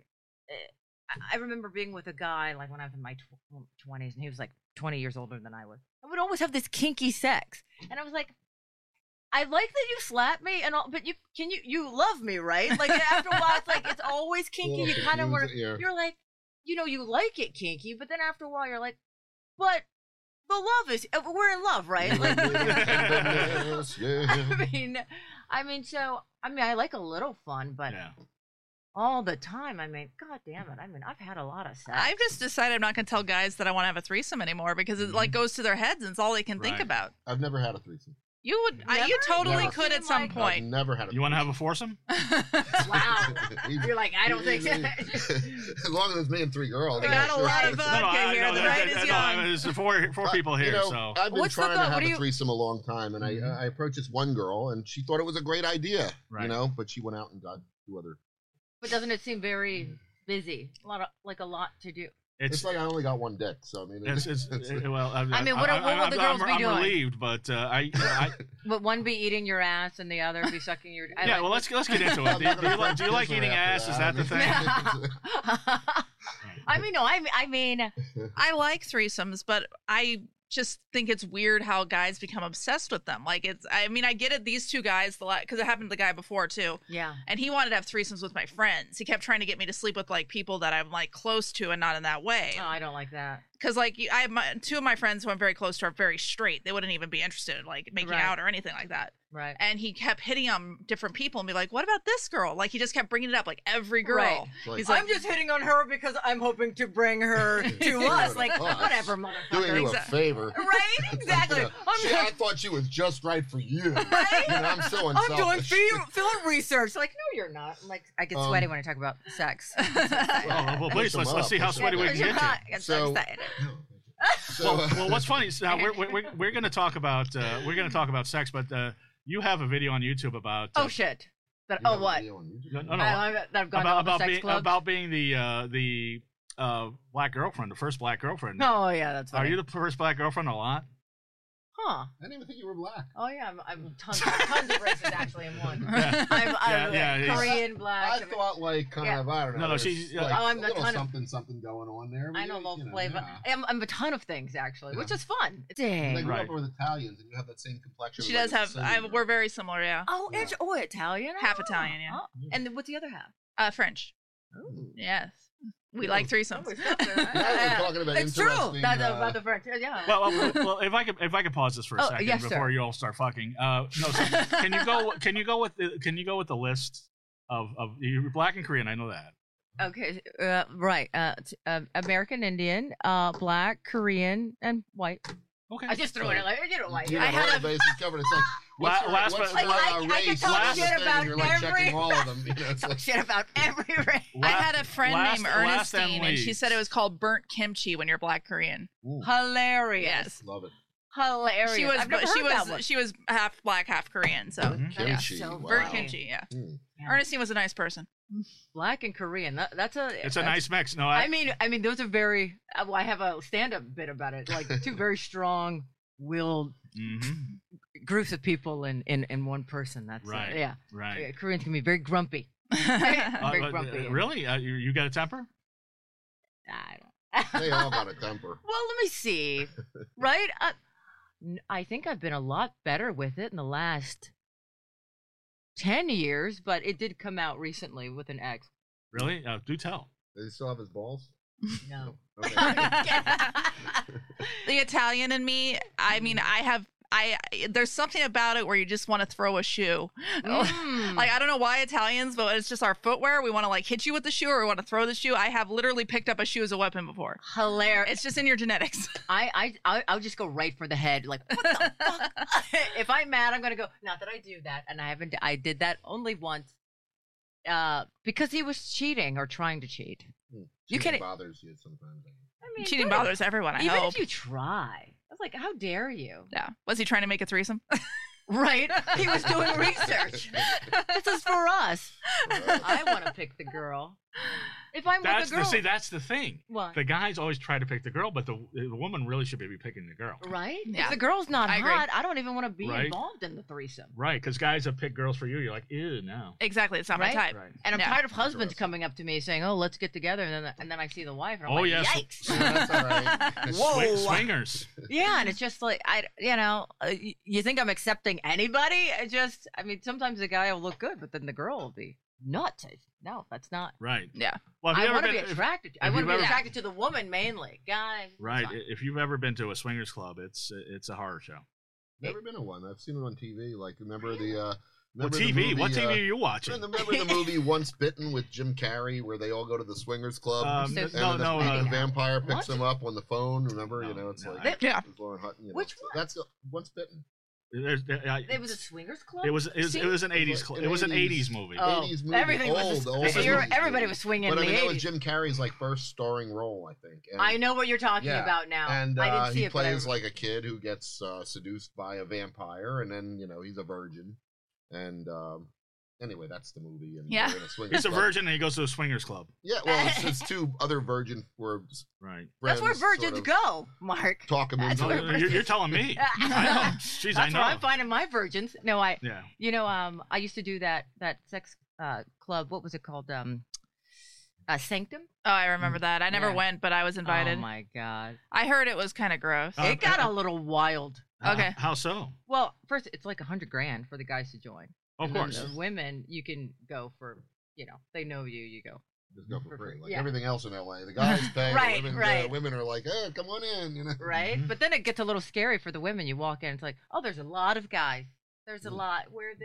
I remember being with a guy, like when I was in my 20s, and he was like 20 years older than I was. I would always have this kinky sex, and I was like, I like that you slap me and all, but you love me, right? Like after a while, it's like it's always kinky. You kind of were, you're like, you like it kinky, but then after a while, you're like, but the love is, we're in love, right? Like, I like a little fun, but all the time, God damn it, I've had a lot of sex. I've just decided I'm not going to tell guys that I want to have a threesome anymore because it like goes to their heads and it's all they can think about. I've never had a threesome. You would, you totally could at some point. I've never had a. You want to have a foursome? Wow. You're like, I don't think so. As long as it's me and 3 girls. We got a lot of vodka here. The night is young. There's four people here, so. I've been trying to have a threesome a long time, and I approached this one girl, and she thought it was a great idea, but she went out and got 2 other. But doesn't it seem very busy? A lot to do. It's like I only got 1 dick, so I mean. Well, what will the girls be doing? I'm relieved, but But one be eating your ass and the other be sucking your. Well, let's get into it. Do you like eating ass? Is that the thing? I like threesomes, but I just think it's weird how guys become obsessed with them. Like I get it. These 2 guys, because it happened to the guy before too. Yeah. And he wanted to have threesomes with my friends. He kept trying to get me to sleep with like people that I'm like close to and not in that way. Oh, I don't like that. because like I have two of my friends who I'm very close to are very straight. They wouldn't even be interested in like making out or anything like that. Right. And he kept hitting on different people and be like, "What about this girl?" Like he just kept bringing it up, like every girl. Right. Like, He's like, I'm just hitting on her because I'm hoping to bring her to us. Like, whatever, motherfucker. Doing you a favor. Right? Exactly. I thought she was just right for you. Right? I'm so I'm doing unselfish. field research. Like, no, you're not. I'm like, I get sweaty when I talk about sex. Well, please, let's see how sweaty we can get you. I get so excited. Well, what's funny is now we're going to talk about sex, but you have a video on YouTube about oh shit! What? No. I've gone to all the sex clubs? About being the black girlfriend, the first black girlfriend. Oh yeah, that's funny. Are you the first black girlfriend a lot? Huh? I didn't even think you were black. Oh yeah, I'm tons of races actually in one. Yeah. I'm Korean, black. I thought like kind of I don't know. No, she's like I'm a a little ton something going on there. I know a little flavor. Yeah. I'm a ton of things actually, which is fun. They Dang. grew up with Italians, and you have that same complexion. She does have. We're very similar, yeah. Oh, Italian. Half Italian, yeah. Oh. And what's the other half? French. Ooh. Yes. We like threesomes. Now we're talking about It's true. interesting, That's about the French. Yeah. Well, if I could pause this for a second yes, before sir. you all start fucking. No, so can you go with the list of you're black and Korean? I know that. Okay. Right. American Indian, black, Korean, and white. Okay. I just threw it like white. You I know, had all the bases covered. It's like what's I could talk shit about you're like every. checking all of them. You know, it's Talk like, shit about every race. I had a friend named last and Ernestine, and she least. said it was called burnt kimchi when you're black Korean. Hilarious. Yes. love it. Hilarious. She was I've never heard that one. she was half black, half Korean. So Burnt yeah. kimchi. so Wow. burnt kimchi, yeah. Mm. Yeah. Ernestine was a nice person. Black and Korean. That's a. It's a nice mix. No, I mean, those are very. Well, I have a stand-up bit about it. Like two very strong-willed groups of people in one person. That's Right. Yeah. right. Koreans can be very grumpy. Very grumpy. Really? You got a temper? I don't. They all got a temper. Well, let me see. Right? I think I've been a lot better with it in the last 10 years, but it did come out recently with an ex. Really? Do tell. Does he still have his balls? No. Okay. The Italian in me, I mean, there's something about it where you just want to throw a shoe. Like, I don't know why Italians, but it's just our footwear. We want to like hit you with the shoe or we want to throw the shoe. I have literally picked up a shoe as a weapon before. Hilarious. It's just in your genetics. I'll just go right for the head. Like, what the fuck? If I'm mad, I'm gonna go. Not that I do that, and I did that only once, because he was cheating or trying to cheat. You Cheating can bothers you sometimes. I mean, Cheating bothers everyone, I even hope. if you try. I was like, how dare you? Yeah. Was he trying to make a threesome? Right? He was doing research. This is for us. I want to pick the girl. If I'm with a girl, that's the thing. What? The guys always try to pick the girl, but the woman really should be picking the girl. Right? Yeah. If the girl's not I agree. hot, I don't even want to be Right. involved in the threesome. Right, because guys have picked girls for you. You're like, ew, no. Exactly. It's not Right? my type. Right. And I'm Yeah. tired of husbands coming up to me saying, "Oh, let's get together," and then I see the wife, and I'm Oh, like, yes. "Yikes!" Yeah, that's all right. Whoa. Swingers. Yeah, and it's just like you think I'm accepting anybody? I mean, sometimes the guy will look good, but then the girl will be nuts. No, that's not. Right. Yeah. Well, have you I ever want to been? be attracted. I if want to you've be ever- attracted to the woman mainly. Guy. Right. fine. If you've ever been to a swingers club, it's a horror show. Never been to one. I've seen it on TV. Like, remember the. What Remember TV? the movie, What TV are you watching? Remember the movie Once Bitten with Jim Carrey, where they all go to the swingers club, No, and no, the no. vampire picks What? them up on the phone. Remember, No, you know, it's no, like Yeah. it's Lauren Hutton, you know. Which one? That's Once Bitten. It was a swingers club. It was an See? 80s club. It was an 80s movie. Oh, 80s movie. everything was. Old This is- Everybody was swinging But in I mean, the that was 80s. Jim Carrey's like first starring role, I think. And, I know what you're talking Yeah, about now. And I didn't see he it, but I plays like a kid who gets seduced by a vampire, and then he's a virgin. And anyway, that's the movie. And Yeah. they're in a swingers He's a club. virgin and he goes to a swingers club. Yeah, well, it's two other virgin Right. that's where friends virgins sort of go, Mark. talk him That's into where it. You're telling me. I know. Jeez, That's I know. where I'm finding my virgins. No, Yeah. I used to do that sex club. What was it called? Sanctum. Oh, I remember that. I never Yeah. went, but I was invited. Oh my god, I heard it was kind of gross. it got a little wild. Okay. How so? Well, first it's like $100,000 for the guys to join. Of And then course. the women, you can go for, they know you go. Just go for free. Like Yeah. everything else in LA, the guys pay. Right, the women, right. Women are like, "Hey, come on in," you know. Right? Mhm. But then it gets a little scary for the women. You walk in, it's like, oh, there's a lot of guys. There's a lot.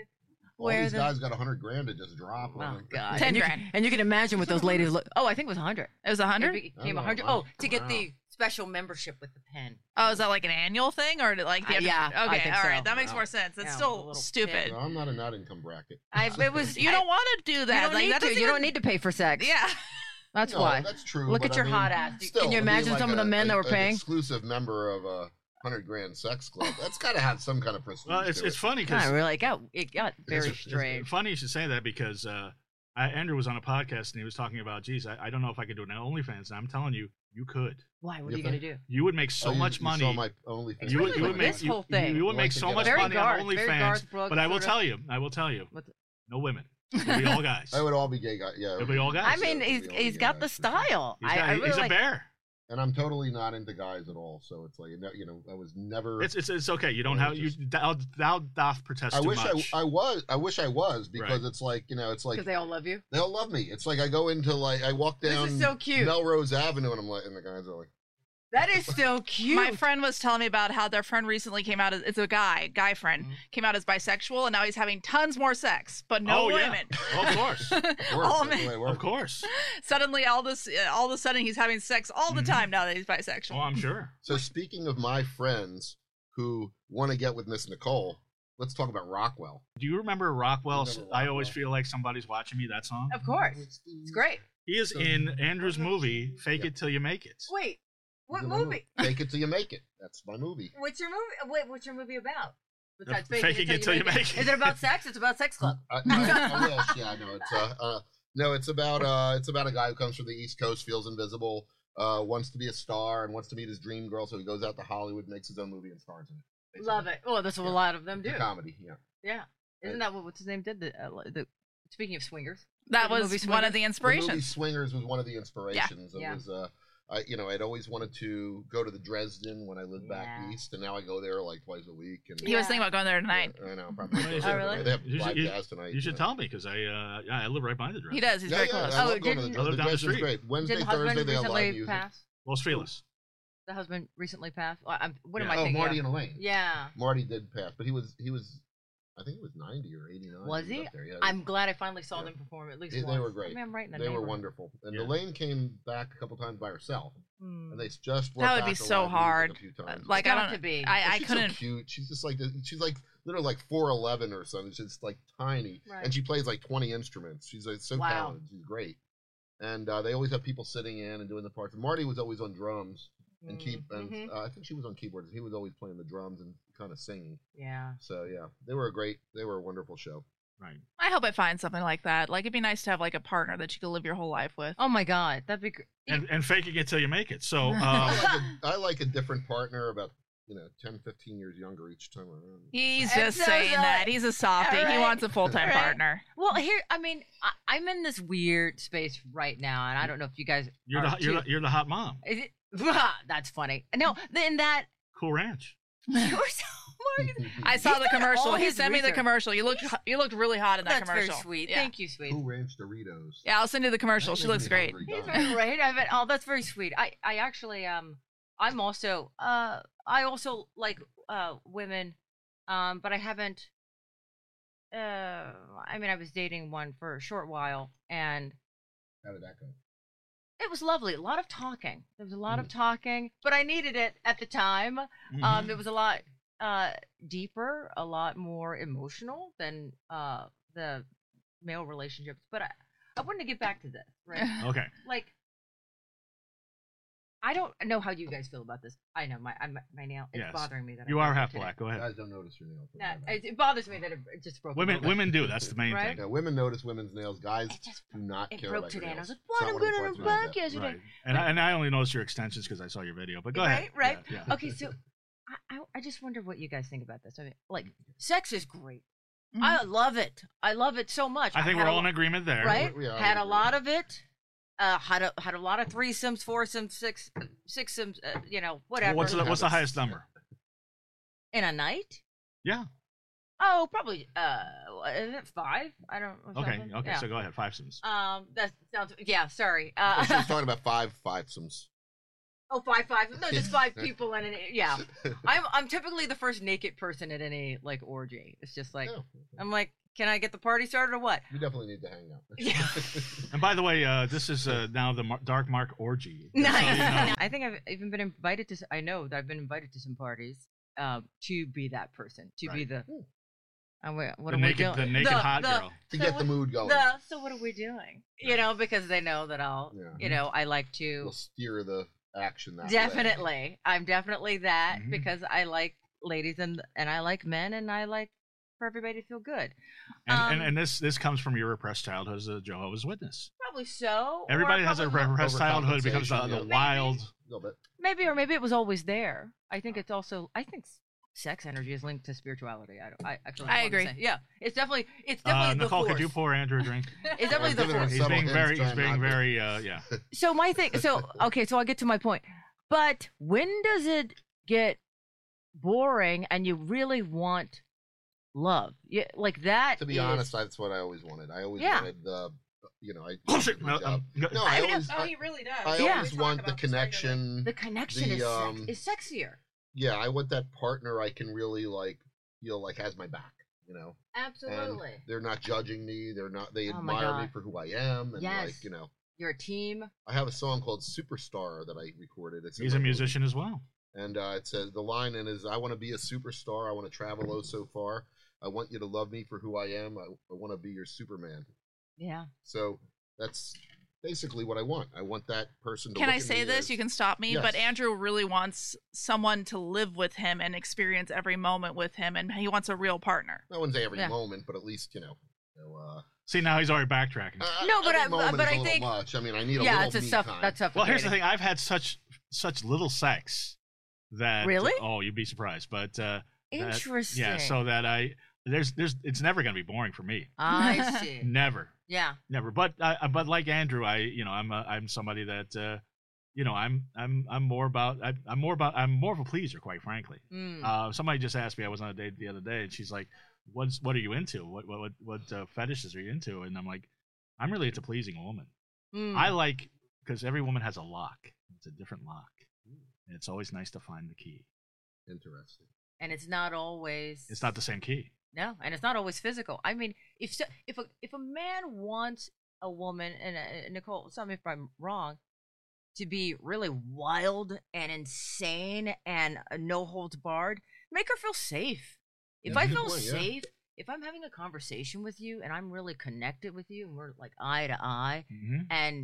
All these guys got $100,000 to just drop. Oh on them. God! 10 and you, grand. and you can imagine what those ladies look. Oh, I think it was 100. It was 100. It became Oh, 100. wow. Oh, to get Wow. the special membership with the pen. Oh, is that like an annual thing or like? Do you have to- Yeah, I Okay, think all so. right, that makes Wow. more sense. It's Yeah, still with a little stupid. No, I'm not in that income bracket. It was. You don't want to do You that. don't Like need that to. doesn't You even- don't need to pay for sex. Yeah. That's No, why. that's true. Look but at your I mean, hot ass. still, Can you to be imagine some of the men that were an paying? exclusive member of a $100,000 sex club. That's got to have some kind of prestige. Well, it's to it's it. funny God, because really, it got very It's strange. funny you should say that because Andrew was on a podcast and he was talking about, geez, I don't know if I could do an OnlyFans. And I'm telling you, you could. Why? What You are you gonna think? do? You would make so Oh, you- much you money. saw my OnlyFans. You would, Especially you would with make this whole thing. You would make Like to so get much a- money on Very OnlyFans. Garth Brooks But I will sort of- tell you, What the- no women. It'll be all guys. I would all be gay guys. Yeah. It'll be all guys. I mean, Yeah, he's it'll be he's all got gay the guys, for sure. style. He's, I really he's a like. bear. And I'm totally not into guys at all. So it's like, you know, I was never. It's okay. You don't Yeah, have you. just- Thou doth protest I too wish much. I was. I wish I was because Right. it's like, you know, it's like Because they all love you. they all love me. It's like I go into like I walk This down is so cute. Melrose Avenue and I'm like, and the guys are like, That is so cute. My friend was telling me about how their friend recently came out as it's a guy friend Mm-hmm. came out as bisexual and now he's having tons more sex, but no Oh, yeah. women. Oh, of course. of course, All that's the men. way it Of works. course. Suddenly, all of a sudden, he's having sex all the Mhm. time now that he's bisexual. Oh, I'm sure. So speaking of my friends who want to get with Miss Nicole, let's talk about Rockwell. Do you remember Rockwell? Remember I always Rockwell. feel like somebody's watching me. That song. Of course, it's great. He is in Andrew's movie "Fake It Till You Make It." Wait, what Is it my movie? Fake it till you make it. That's my movie. What's your movie? Wait, what's your movie about? Besides Faking It Till You Make It. Is it about sex? It's about Sex Club. I wish. Yeah, no. It's about a guy who comes from the East Coast, feels invisible, wants to be a star, and wants to meet his dream girl. So he goes out to Hollywood, makes his own movie, and stars in it. basically. Love it. Well, that's what a Yeah. lot of them It's do. a comedy. Yeah. Yeah. Isn't that what's his name did? The speaking of swingers. That The was movie one of Swingers? the The movie inspirations. Swingers was one of the inspirations. Yeah. It was I'd always wanted to go to the Dresden when I lived back Yeah. east, and now I go there like twice a week. And He was thinking about going there tonight. I know. Probably. Oh, They really? have You should- live you- jazz tonight. You should tell me because I live right by the Dresden. He does. He's Yeah, very yeah, close. I Oh, love going to didn't- the I live down the Dresden's street. great. Wednesday, Did husband Thursday, they have live recently music. pass? Los Feliz. The husband recently passed. Well, what am Yeah. I Oh, thinking Marty of? and Elaine. Yeah. Marty did pass, but he was I think he was 90 or 89. Was he? Up there. Yeah, I'm glad I finally saw Yeah. them perform at least They once. were great. I mean, I'm right in the they were neighborhood. wonderful. And Yeah. Elaine came back a couple times by herself, Hmm. and they just brought That would back be her so live music hard. a few times. Like It's I got don't. to be. I She's couldn't. so cute. She's like literally like 4'11" or something. She's like tiny, Right. and she plays like 20 instruments. She's like so Wow. talented. She's great. And they always have people sitting in and doing the parts. Marty was always on drums and Mhm. I think she was on keyboards. He was always playing the drums and kind of singing. Yeah. So yeah, they were a wonderful show. Right. I hope I find something like that. Like it'd be nice to have like a partner that you could live your whole life with. Oh my God, that'd be. And faking it till you make it. So I like a different partner about 10, 15 years younger each time around. He's I'm just so saying sorry. that. He's a softie. All He right. wants a full-time All right. partner. Well, here, I mean, I'm in this weird space right now, and I don't know if you guys. you're are too. the hot mom. Is it? That's funny. No, in that. Cool Ranch. You're so I saw He's the done commercial. all He his sent me the research. commercial. You looked really hot in that That's commercial. very sweet. Yeah. Thank you, sweet. Cool Ranch Doritos. Yeah, I'll send you the commercial. That She makes looks me great. hungry, He's God. very right. Oh, that's very sweet. I actually I'm also I also like women, but I haven't. I mean, I was dating one for a short while, and How did that go? it was lovely. A lot of talking. There was a lot of talking, but I needed it at the time. Mhm. It was a lot deeper, a lot more emotional than the male relationships. But I wanted to get back to this, right? Okay. Like, I don't know how you guys feel about this. I know my nail. It's Yes. bothering me that You I are broke it half today. black. Go ahead. Guys don't notice your nails. No, it bothers me that it just broke. a little bit. Women do. That's the main Right? thing. Yeah, women notice women's nails. Guys It just do not it care broke about your today, and I nails. was like, It's "What? not I'm one of going the on a parts we podcast today." Right. And I only noticed your extensions because I saw your video. But go ahead. Right. Yeah, yeah. Okay, so I just wonder what you guys think about this. I mean, like, sex is great. Mhm. I love it. I love it so much. I think had we're a all in lo- agreement there. right. We are, Had we a agree. lot of it. Had a lot of threesomes, foursomes, sixsomes. Whatever. What's the highest number? in a night? Yeah. Oh, probably 5. I don't. Or Okay, something. okay. Yeah. So go ahead, fivesomes. That sounds. Yeah, sorry. Oh, she was talking about fivesomes. Oh, 5. No, just 5 people in an. Yeah, I'm typically the first naked person at any like orgy. It's just like I'm like, can I get the party started or what? We definitely need to hang out. Yeah. And by the way, this is now the Dark Mark orgy. Nice. So, you know. I think I've even been invited to. I know that I've been invited to some parties to be that person, to be the. What the are naked, we doing? the naked hot girl. To get the mood going. So what are we doing? You know, because they know that I'll. Yeah. You know, I like to. We'll steer the action that way. Definitely, I'm definitely that Mhm. because I like ladies and I like men and I like for everybody to feel good. And this comes from your repressed childhood as a Jehovah's Witness. Probably so. or Everybody has a probably not. repressed childhood becomes the Overcompensation, yeah. wild. A little bit. Maybe it was always there. I think it's also. I think sex energy is linked to spirituality. I feel like I agree. Yeah, it's definitely the Nicole, force. could you pour Andrew a drink? It's definitely the Giving her force. He's subtle being hints, very, trying not to. yeah. So my thing. So okay. So I'll get to my point. But when does it get boring and you really want love? Yeah, like that. To be honest, that's what I always wanted. I always wanted the, I. Bullshit. No, No, I I know. always. Oh, he really does. I Yeah. always want the connection. the connection the, is sexier. Yeah, I want that partner I can really feel like has my back. Absolutely. And they're not judging me. They Oh my admire me God. for who I am. And Yes. You're a team. I have a song called Superstar that I recorded. It's in He's my a movie. musician as well. And it says, the line in is, I want to be a superstar. I want to travel oh so far. I want you to love me for who I am. I want to be your Superman. Yeah. So that's basically what I want. I want that person to Can look I at say me this? as- You can stop me. Yes. But Andrew really wants someone to live with him and experience every moment with him, and he wants a real partner. I wouldn't say every Yeah. moment, but at least, See, now he's already backtracking. No, but every I- moment but is I a little think- much. I mean, I need a Yeah, little it's a me tough. time. That's tough. Well, here's the thing. I've had such little sex that Really? Oh, you'd be surprised. But Interesting. yeah, so that there's it's never gonna be boring for me. I see. Never. Yeah. Never. But like Andrew, I'm somebody that I'm more of a pleaser, quite frankly. Somebody just asked me, I was on a date the other day, and she's like, what are you into? What fetishes are you into? And I'm like, I'm really into pleasing a woman. I like, because every woman has a lock. It's a different lock. And it's always nice to find the key. Interesting. And it's not always. It's not the same key. No, and it's not always physical. I mean, if a man wants a woman, and Nicole, tell me if I'm wrong, to be really wild and insane and no holds barred, make her feel safe. If Yeah, I good feel point, yeah. safe, if I'm having a conversation with you and I'm really connected with you and we're like eye to eye, Mm-hmm. and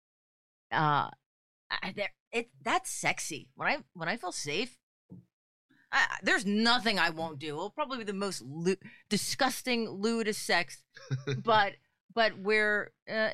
that's sexy. When I feel safe, there's nothing I won't do. It'll probably be the most disgusting, lewdest sex, but we're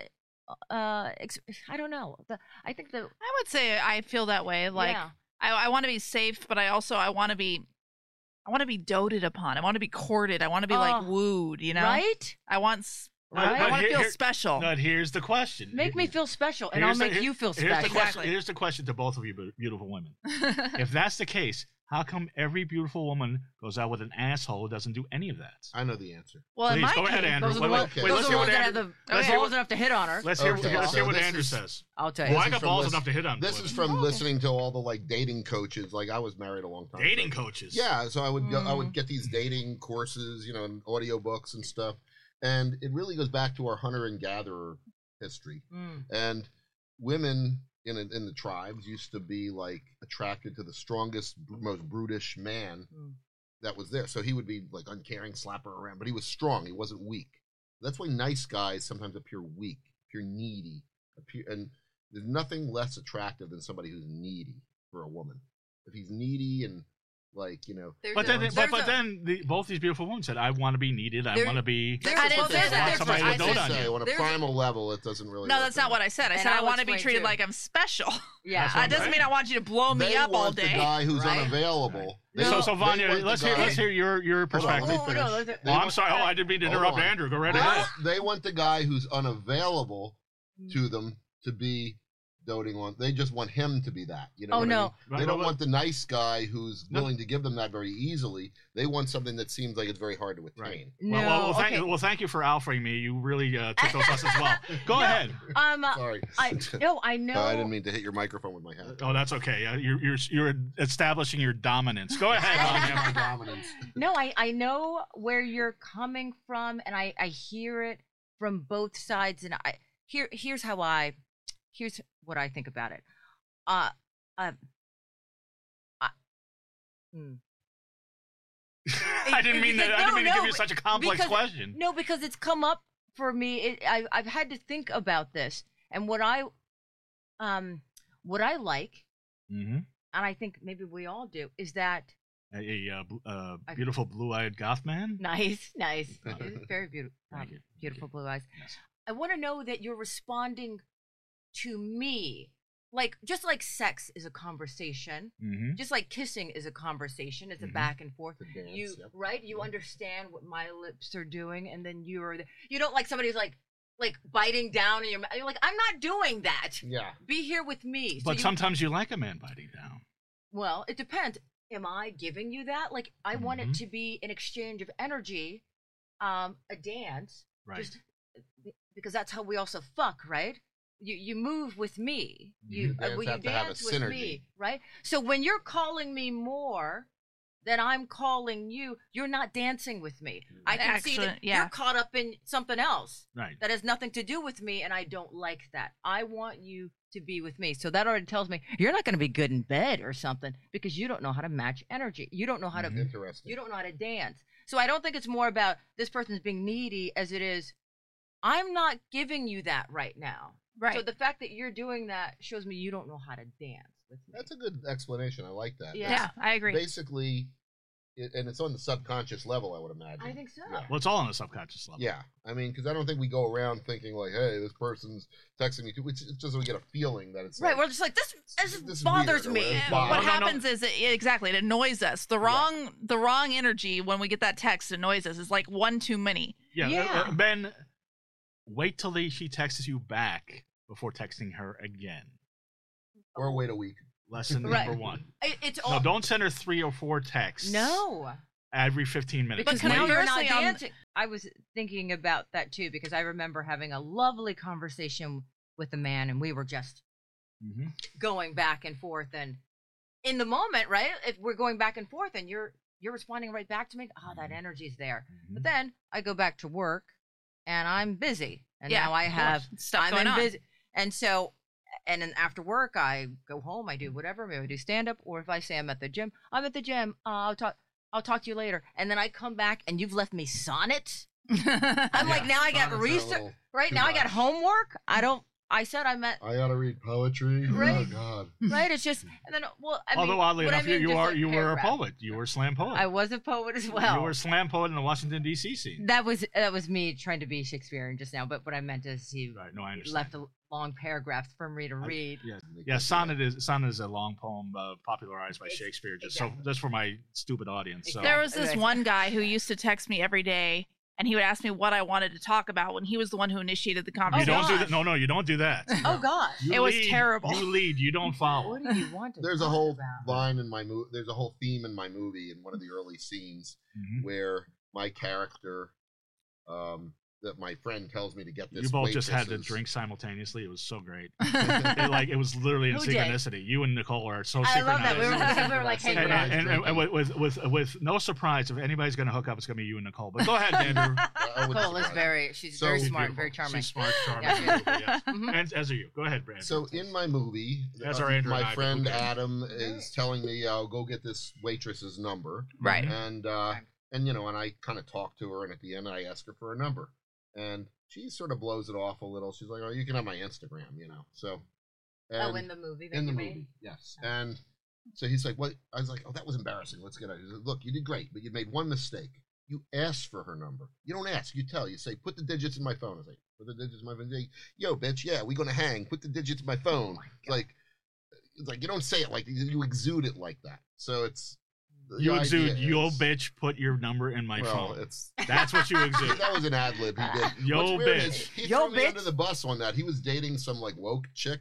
I don't know. I think I would say I feel that way. Like yeah. I want to be safe, but I want to be doted upon. I want to be courted. I want to be like wooed. You know, right? I want. Right. I want to Here- feel special. But here's the question. Make me feel special, and I'll Here's the- make you feel Here's the special. question. Here's the question to both of you beautiful women. If that's the case, how come every beautiful woman goes out with an asshole who doesn't do any of that? I know the answer. Well, in Please, my go ahead, case- Andrew. Those are the Wait, ones, okay. wait, those let's are hear the what ones that have Andrew. the let's hear balls what- enough to hit on her. Let's hear Okay, what so this Andrew is- says. I'll tell Well, you. I is got from balls listen- enough to hit on. This women. is from listening to all the dating coaches. Like I was married a long time. dating ago. coaches. Yeah, so I would get these dating courses, and audiobooks and stuff. And it really goes back to our hunter and gatherer history. And women in the tribes used to be like attracted to the strongest, most brutish man that was there. So he would be like uncaring, slap her around, but he was strong. He wasn't weak. That's why nice guys sometimes appear weak, appear needy, and there's nothing less attractive than somebody who's needy for a woman. If he's needy and Like, you know. But then both these beautiful women said, "I want to be needed. I want to be. There's I didn't say that. Somebody to dote on Say, you." on a primal level, it doesn't really. No, work that's not out. what I said. I And said I I'll want to be explain, treated too. like I'm special. Yeah. That's what I'm That doesn't saying. mean I want you to blow me They up all want day. the guy who's Right. unavailable. They So, want- so they Vanya, want the let's guy- hear your perspective. let me finish. no, They Oh, I'm want- sorry. Oh, I didn't mean to Hold interrupt on. Andrew. Go right They ahead. want- They want the guy who's unavailable to them to be doting on. They just want him to be that. You know? Oh, what no. I mean? They don't want the nice guy who's willing to give them that very easily. They want something that seems like it's very hard to attain. Right. No, Well, thank you for offering me. You really tickled us as well. Go ahead. Sorry. I know. I didn't mean to hit your microphone with my hat. Oh, that's okay. You're establishing your dominance. Go ahead. My dominance. No, I know where you're coming from, and I hear it from both sides. And here's what I think about it. I didn't mean that. I didn't mean to give you such a complex question. No, because it's come up for me. I've had to think about this, and what I like, and I think maybe we all do, is that a beautiful blue-eyed goth man. Nice, very beautiful, beautiful blue eyes. Yes. I want to know that you're responding to me, just like sex is a conversation, just like kissing is a conversation. It's a back and forth. Dance, You understand what my lips are doing, and then you don't like somebody who's like biting down in your mouth. You're like, I'm not doing that. Yeah. Be here with me. But sometimes you like a man biting down. Well, it depends. Am I giving you that? Like, I want it to be an exchange of energy, a dance, right? Because that's how we also fuck, right? You move with me. You dance with me, right? So when you're calling me more than I'm calling you, you're not dancing with me. I can see that you're caught up in something else that has nothing to do with me, and I don't like that. I want you to be with me. So that already tells me you're not going to be good in bed or something because you don't know how to match energy. You don't know how to you don't know how to dance. So I don't think it's more about this person's being needy as it is I'm not giving you that right now. Right. So the fact that you're doing that shows me you don't know how to dance with me. That's a good explanation. I like that. Yeah, I agree. Basically, and it's on the subconscious level, I would imagine. I think so. Yeah. Well, it's all on the subconscious level. Yeah. I mean, because I don't think we go around thinking like, hey, this person's texting me too. It's just we get a feeling that it's right. Like, we're just like, this bothers me. What happens is, it annoys us. The wrong energy when we get that text annoys us. It's like one too many. Yeah. Ben, wait till she texts you back before texting her again. Or wait a week. Lesson number one. No, don't send her 3 or 4 texts. No. Every 15 minutes. Because now you're not dancing. I was thinking about that too, because I remember having a lovely conversation with a man, and we were just going back and forth. And in the moment, right? If we're going back and forth, and you're responding right back to me, that energy's there. But then I go back to work, and I'm busy, and now I have stuff going on. Busy, and so. And then after work, I go home. I do whatever. Maybe I do stand up, or if I say I'm at the gym, I'm at the gym. I'll talk to you later. And then I come back, and you've left me sonnet. I'm like, now I got research. Right now, I got homework. I said I gotta read poetry. Right? Oh God. Right. It's just, and then although oddly enough, you were a poet. You were a slam poet. I was a poet as well. You were a slam poet in the Washington D.C. scene. That was me trying to be Shakespearean just now. But what I meant is he left a long paragraphs for me to read. Sonnet is a long poem popularized by Shakespeare. Just for my stupid audience. So. There was this one guy who used to text me every day. And he would ask me what I wanted to talk about when he was the one who initiated the conversation. You don't do that. No, you don't do that. Oh God, it was terrible. You lead. You don't follow. What do you want to There's talk a whole about? line in my movie. There's a whole theme in my movie in one of the early scenes where my character, that my friend tells me to get this. You both just had to drink simultaneously. It was so great. It was literally in synchronicity. You and Nicole are so synchronized. I love that. We were like, hey, and with no surprise, if anybody's going to hook up, it's going to be you and Nicole. But go ahead, Andrew. Nicole is she's very smart, very charming. She's smart, charming. Yeah. And as are you. Go ahead, Brandon. So in my movie, my friend Adam is telling me, I'll go get this waitress's number. Right. And I kind of talk to her, and at the end, I ask her for a number. And she sort of blows it off a little. She's like, "Oh, you can have my Instagram, So, in the movie. Yes. And so he's like, "What?" I was like, "Oh, that was embarrassing. Let's get out." He said, "Look, you did great, but you made one mistake. You asked for her number. You don't ask. You tell. You say, put the digits in my phone." I was like, "Put the digits in my phone." Like, "Yo, bitch, yeah, we gonna hang. Put the digits in my phone." It's like you don't say it like you exude it like that. So it's. You exude, yo bitch, put your number in my phone. That's what you exude. That was an ad lib he did. Yo bitch. He threw me under the bus on that. He was dating some woke chick,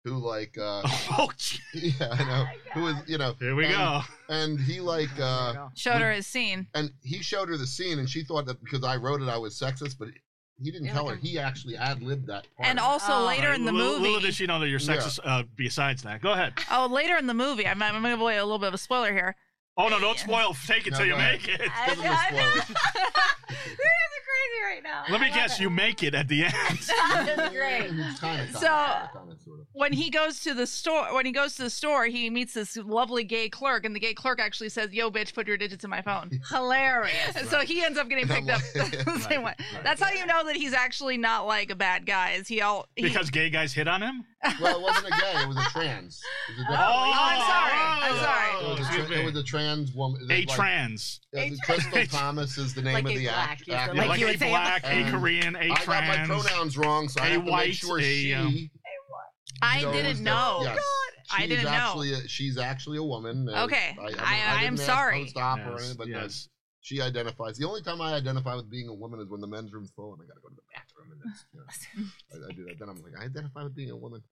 who like Oh, yeah, I know. Who was, you know, here we go. And he like Showed her his scene. and he showed her the scene, and she thought that because I wrote it I was sexist, but he didn't tell her. He actually ad-libbed that part. And also later in the movie, Little did she know that you're sexist. Besides that, go ahead. oh, later in the movie, I'm going to give away a little bit of a spoiler here. Oh no, don't spoil. Take it till you make it. Give him the spoilers. You guys are crazy right now. Let me guess, you make it at the end. That's great. Kind of, So- sort of. When he goes to the store, he meets this lovely gay clerk, and the gay clerk actually says, "Yo, bitch, put your digits in my phone." Hilarious. And so he ends up getting picked up the same way. That's how you know that he's actually not like a bad guy. Is he all? Because gay guys hit on him? Well, it wasn't a gay. It was a trans. It was a different- I'm sorry. It was a excuse me. it was a trans woman. A trans. Crystal Thomas is the name Like of a the black, actor. yes, Like you a would say- black, a And Korean, a I got my trans. pronouns wrong, so I a have to white, make sure a, she. I you know, didn't was the- know. yes. I She's didn't know. actually she's actually a woman. Okay. I am didn't ask sorry. post-op or Yes, anything, but yes. she identifies. The only time I identify with being a woman is when the men's room's full and I got to go to the bathroom. And that's, you know, I do that. Then I'm like, I identify with being a woman.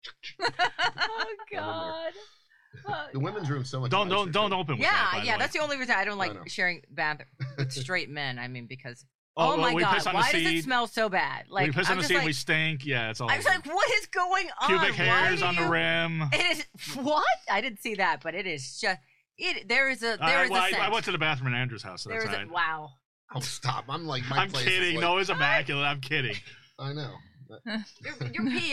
Oh God. The women's room's so much. Don't nicer, too. open with that. By the way. That's the only reason I don't like know. sharing bath with straight men. I mean, because Oh, my we God, piss on the why does seat. it smell so bad? Like we piss I'm on the just seat, like, we stink. Yeah, it's all. I was over. like, what is going on? Pubic Why hairs do on the you- rim. It is what? I didn't see that, but it is just it. There is a I sense. went to the bathroom in Andrew's house, so There that's is all right. wow. Oh, stop! I'm like, my I'm place kidding. Is like, No, it's immaculate. I'm kidding. I know. Your pee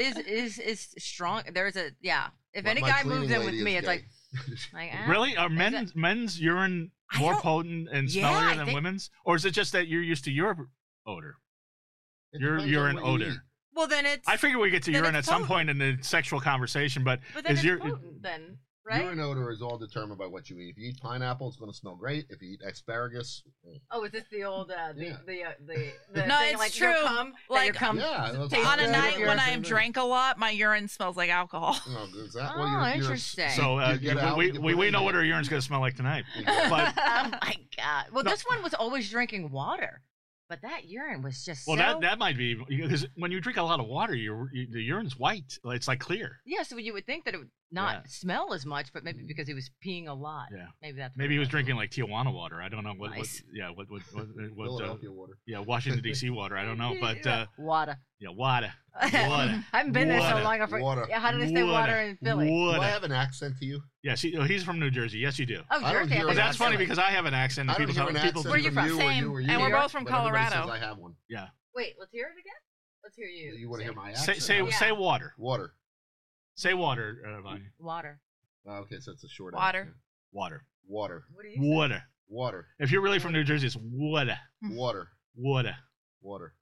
is strong. There's a If My- any my guy cleaning moves in with lady me, is it's gay. like Really? Are men's urine I more don't- potent and Yeah, smellier I than think- women's, or is it just that you're used to your odor? It Your depends on urine what you odor. eat. well, then it's. I figure we get to Then urine at it's some potent. point in the sexual conversation, but but then is it's your potent then, right? Urine odor is all determined by what you eat. If you eat pineapple, it's going to smell great. If you eat asparagus, Oh, is this the old Yeah. the No, thing, it's like true. Your cum, Like, your cum yeah. tastes On a good. night Your when same I've thing. drank a lot, my urine smells like alcohol. Oh, is that? Oh, you're interesting. so You get out, we you put it know in what there. our urine's gonna smell like tonight. Yeah. But Oh my God! Well, No. this one was always drinking water, but that urine was just well, so. that might be because when you drink a lot of water, the urine's white. It's like clear. Yeah, so you would think that it would not Yeah. smell as much, but maybe because he was peeing a lot. Yeah. Maybe that's. Maybe he was drinking like Tijuana water. I don't know what. Nice. What Philadelphia water. Washington D.C. water. I don't know, but water. water. I haven't been there so Water. long. Water. Yeah, how do they say water in Philly? Do Water. I have an accent to you? Yeah, he's from New Jersey. Yes, you do. Oh, I don't Jersey. hear But an that's funny accent. because I have an accent. I And don't people hear an people. accent Where you from from? you Same. or you. And we're York, both from but everybody Colorado. says I have one. Yeah. Wait, let's hear it again. Let's hear you. You want to hear my Say accent? say water. Water. Say water, Vanya. Water. Okay, so it's a short Water. accent. Water. Water. What do you? say? Water. Water. If you're really from New Jersey, it's water. Water. Water. Water.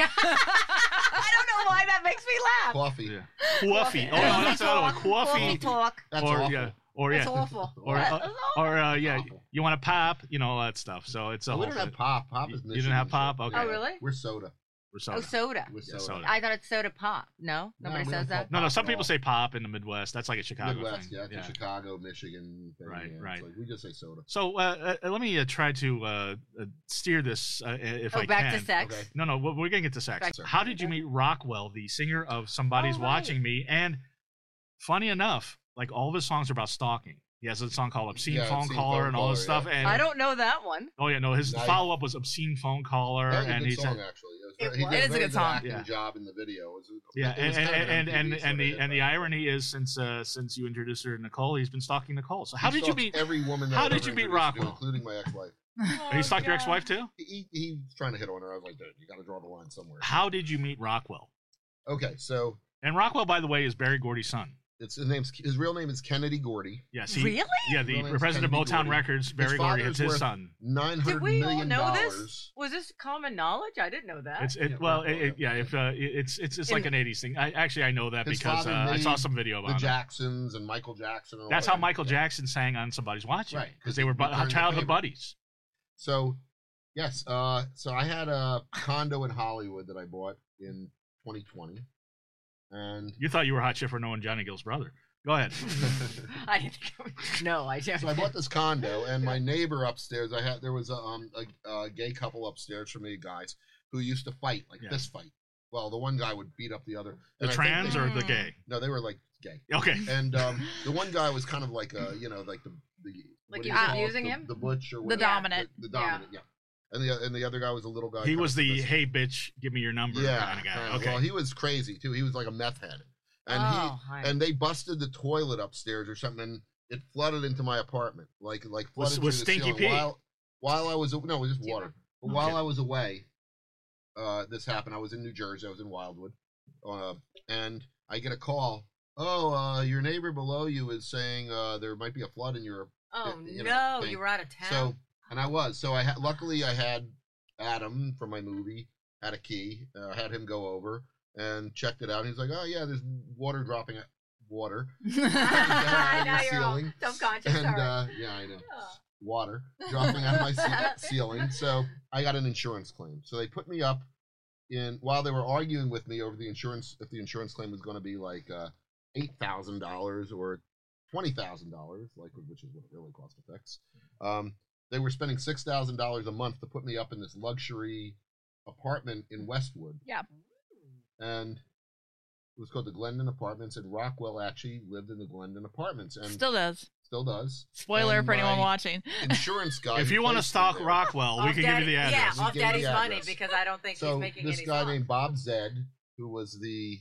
I don't know why that makes me laugh. Coffee. Yeah. Coffee. Oh no, that's another one. Coffee. talk. That's or awful. yeah. Or That's yeah. awful. Or That's awful. yeah. Awful. You want a pop? You know all that stuff. So it's a Oh, we whole. don't have pop. Pop is You didn't have Michigan pop? shit. Okay. Oh, really? We're soda. We're soda. Oh, soda. We're Yeah, soda. soda. I thought it's soda pop. No, nobody we says don't that. call No, pop some at people all. say pop in the Midwest. That's like a Chicago Midwest, thing. yeah, it's a Chicago, Michigan thing. Right, yeah. right. It's like, we just say soda. So let me try to steer this if Oh, I back can. to sex. Okay. No, we're gonna get to sex. Back- How did you meet Rockwell, the singer of Somebody's Oh, right. Watching Me? And funny enough, like all of his songs are about stalking. He has a song called Obscene Yeah, Phone Obscene Caller Phone and all this Caller, stuff. yeah. And I don't know that one. oh yeah, no, his Nice. follow up was Obscene Phone Caller, That was a and good he's song, actually. It He was. did It is a a very good song. acting Yeah. job in the video. It was, yeah, it was kind of an and MTV sort of hit, the but irony is since you introduced her to Nicole, he's been stalking Nicole. So how he did you stalks meet? every woman? That how I've did ever you meet introduced to, Rockwell? including my ex-wife? He stalked your ex-wife too. He was trying to hit on her. I was like, dude, you got to draw the line somewhere. How did you meet Rockwell? Okay, so And Rockwell, by the way, is Barry Gordy's son. his real name is Kennedy Gordy. Yes, Really? Yeah, Real the name's president of Kennedy Motown Gordy. Records, Barry His Gordy, father's it's his worth son. $900 Did we all million. know this? Was this common knowledge? I didn't know that. It's Yeah, well, Rockwell, yeah. it's like an '80s thing. I know that His because father I saw made some video The about it. Jacksons and Michael Jackson. And all That's that. how Michael Jackson sang on Somebody's Watching, Right, because they were he turned the childhood payment. buddies. So, yes. So I had a condo in Hollywood that I bought in 2020, and You thought you were hot shit for knowing Johnny Gill's brother. Go ahead. I didn't. No, I don't. so I bought this condo, and my neighbor upstairs, there was a gay couple upstairs from me, guys, who used to fight, like Yeah. fist fight. Well, the one guy would beat up the other. The And I think trans they- or the gay? No, they were like gay. Okay. And the one guy was kind of like you know, like the Like what he do you was call it? abusing him? The butch or The whatever. dominant. The dominant, yeah. And the other guy was a little guy. He kind was of the submissive. hey bitch, give me your number kind of guy. kinda. Okay. Well, he was crazy too. He was like a meth head, and hi. and they busted the toilet upstairs or something, and it flooded into my apartment, like flooded Was through the Stinky ceiling. Pete? While I was no, it was just Zero. water. But while I was away, this happened. I was in New Jersey. I was in Wildwood, and I get a call. Oh, your neighbor below you is saying there might be a flood in your. Oh you no, know, thing. you were out of town. So, and I was. So luckily I had Adam from my movie had a key. Had him go over and checked it out. He's like, oh yeah, there's water dropping. Water. I know the you're all ceiling. self-conscious. And sorry. yeah, I know. Water dropping out of my ceiling. So I got an insurance claim. So they put me up in while they were arguing with me over the insurance, if the insurance claim was going to be like $8,000 or $20,000, like which is what it really cost effects. They were spending $6,000 a month to put me up in this luxury apartment in Westwood. Yeah. And it was called the Glendon Apartments, and Rockwell actually lived in the Glendon Apartments, and Still does. does. Spoiler And for anyone my watching. Insurance guy. If who you want to placed me stalk there- Rockwell, we Off can give you the Daddy- address. Yeah, off We gave you Daddy's the money address. because I don't think So he's making this any guy songs. named Bob Zed, who was the,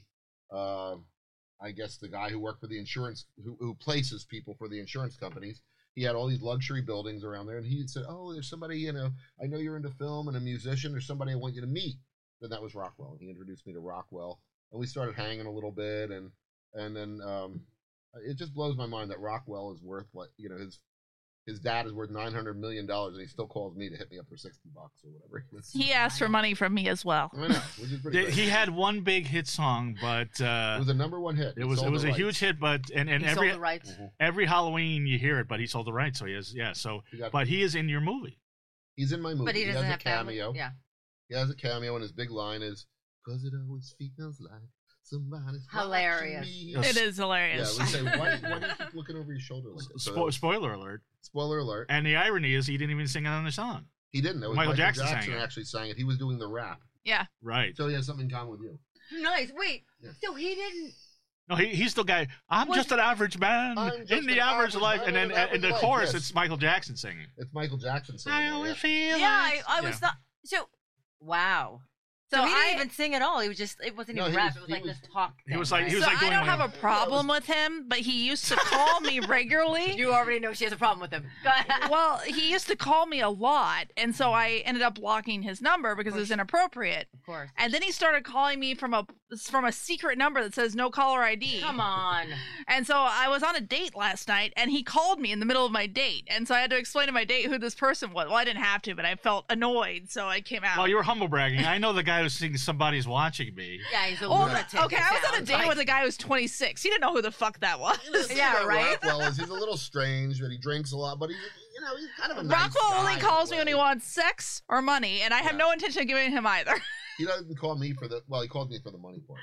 I guess the guy who worked for the insurance, who places people for the insurance companies. He had all these luxury buildings around there, and he said, "Oh, there's somebody, you know, I know you're into film and a musician. There's somebody I want you to meet." Then that was Rockwell, and he introduced me to Rockwell, and we started hanging a little bit, and then it just blows my mind that Rockwell is worth what, you know, his dad is worth $900 million, and he still calls me to hit me up for $60 or whatever. He asked for money from me as well. I know, which is pretty great. He had one big hit song, but It was a #1 hit. it was a huge hit. But and He every sold the rights. every Halloween you hear it, but he sold the rights, so he has So, but he is in your movie. He's in my movie. But he doesn't has have a cameo. family. Yeah. He has a cameo, and his big line is, "'Cause it always feels like somebody's Hilarious. watching me." Yes. It is Yeah, hilarious. we say, why do you keep looking over your shoulder like that? So, Spoiler alert. spoiler alert. And the irony is, he didn't even sing it on the song. He didn't. It was Michael Michael Jackson sang it. actually sang it. He was doing the rap. Yeah. Right. So he has something in common with you. Nice. Wait. Yeah. So he didn't. No, he's the guy. I'm What? just an average man I'm just in the an average average life, man and in then an in the average chorus, life, yes. it's Michael Jackson singing. It's Michael Jackson singing. I it, always yeah. feel. Yeah, like- I was thought. So, wow. So he didn't even sing at all. He was just. It wasn't No, even he rap. was- It was he like was- this talk. he thing, was like- right? he was So like I doing don't like- have a problem with him, but he used to call me regularly. You already know she has a problem with him. Go ahead. Well, he used to call me a lot, and so I ended up blocking his number because it was inappropriate. Of course. And then he started calling me from a secret number that says no caller ID. Come on. And so I was on a date last night, and he called me in the middle of my date, and so I had to explain to my date who this person was. Well, I didn't have to, but I felt annoyed, so I came out. Well, you were humble bragging. I know the guy who's thinking somebody's watching me. Yeah, he's a Well, lunatic. okay, I was on a sounds date like. with a guy who's 26. He didn't know who the fuck that was. Yeah, right? Rockwell is he's a little strange, but he drinks a lot. But he's, you know, he's kind of a nice Rockwell guy only in a calls me when he way. wants sex or money, and I have Yeah. no intention of giving him either. He doesn't call me for the. Well, he called me for the money part.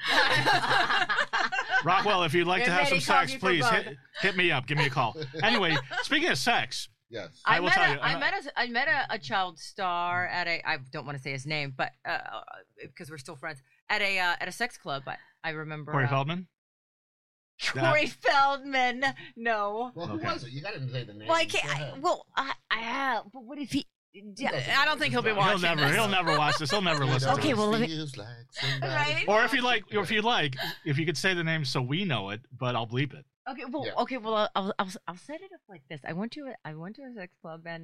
Rockwell, if you'd like to And have then some he calls sex, you for please both. hit me up. Give me a call. Anyway, speaking of sex, Yes. I will tell you, I met a child star at a. I don't want to say his name, but because we're still friends at a sex club. I remember Corey Feldman. Corey Feldman. No. Well, who Okay. was it? You got to say the name. Well, I Go can't. ahead. I have. But what if he? I don't think he'll be watching. He'll never watch this. He'll never listen. Okay, to well, let me- Feels like somebody's Right? Or if you like, if you could say the name so we know it, but I'll bleep it. Okay, well, Yeah. okay, well, I'll set it up like this. I went to a sex club and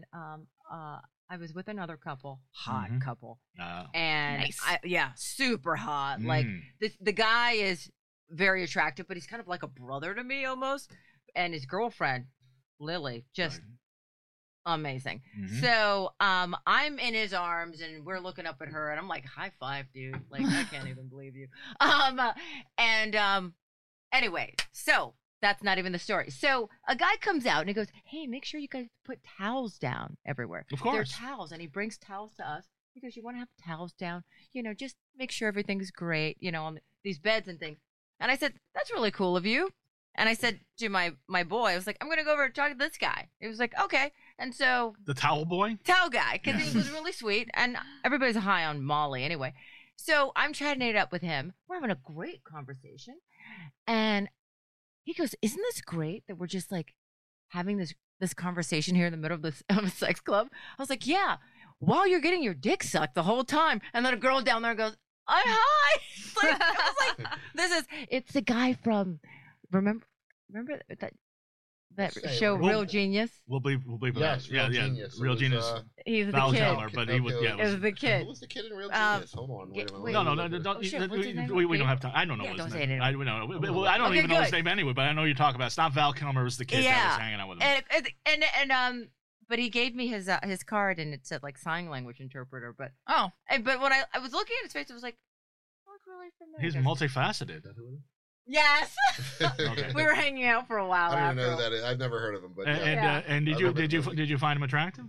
I was with another couple, hot Mhm. couple, Uh, and Nice. super hot. Like mm. the guy is very attractive, but he's kind of like a brother to me almost. And his girlfriend, Lily, just amazing. Mhm. So I'm in his arms and we're looking up at her and I'm like, high five, dude. Like I can't even believe you. Anyway, so that's not even the story. So a guy comes out and he goes, hey, make sure you guys put towels down everywhere. Of There are course. towels, and he brings towels to us. He goes, you want to have towels down? You know, just make sure everything's great, you know, on these beds and things. And I said, that's really cool of you. And I said to my boy, I was like, I'm going to go over and talk to this guy. He was like, okay. And so The towel boy. towel guy, because he was really sweet. And everybody's high on Molly anyway. So I'm chatting it up with him. We're having a great conversation. And He goes, "Isn't this great that we're just like having this conversation here in the middle of this of a sex club?" I was like, "Yeah, while you're getting your dick sucked the whole time," and then a girl down there goes, "Hi." Like, I was like, it's the guy from remember that show Real Genius. We'll be yes, Real Genius. Real Genius. He's the Val kid. Kilmer, but he was It was the kid. Who was the kid in Real Genius? Hold on. Wait a minute. No. We don't have time. I don't know his don't name. say it I don't even know his name anyway, but I know you talk about. It's not Val Kilmer. It was the kid that was hanging out with him. And but he gave me his card and it said like sign language interpreter. But but when I was looking at his face, it was like, look really familiar. He's multifaceted. Yes. Okay. We were hanging out for a while. I don't even know that. I've never heard of him. But and did you find him attractive?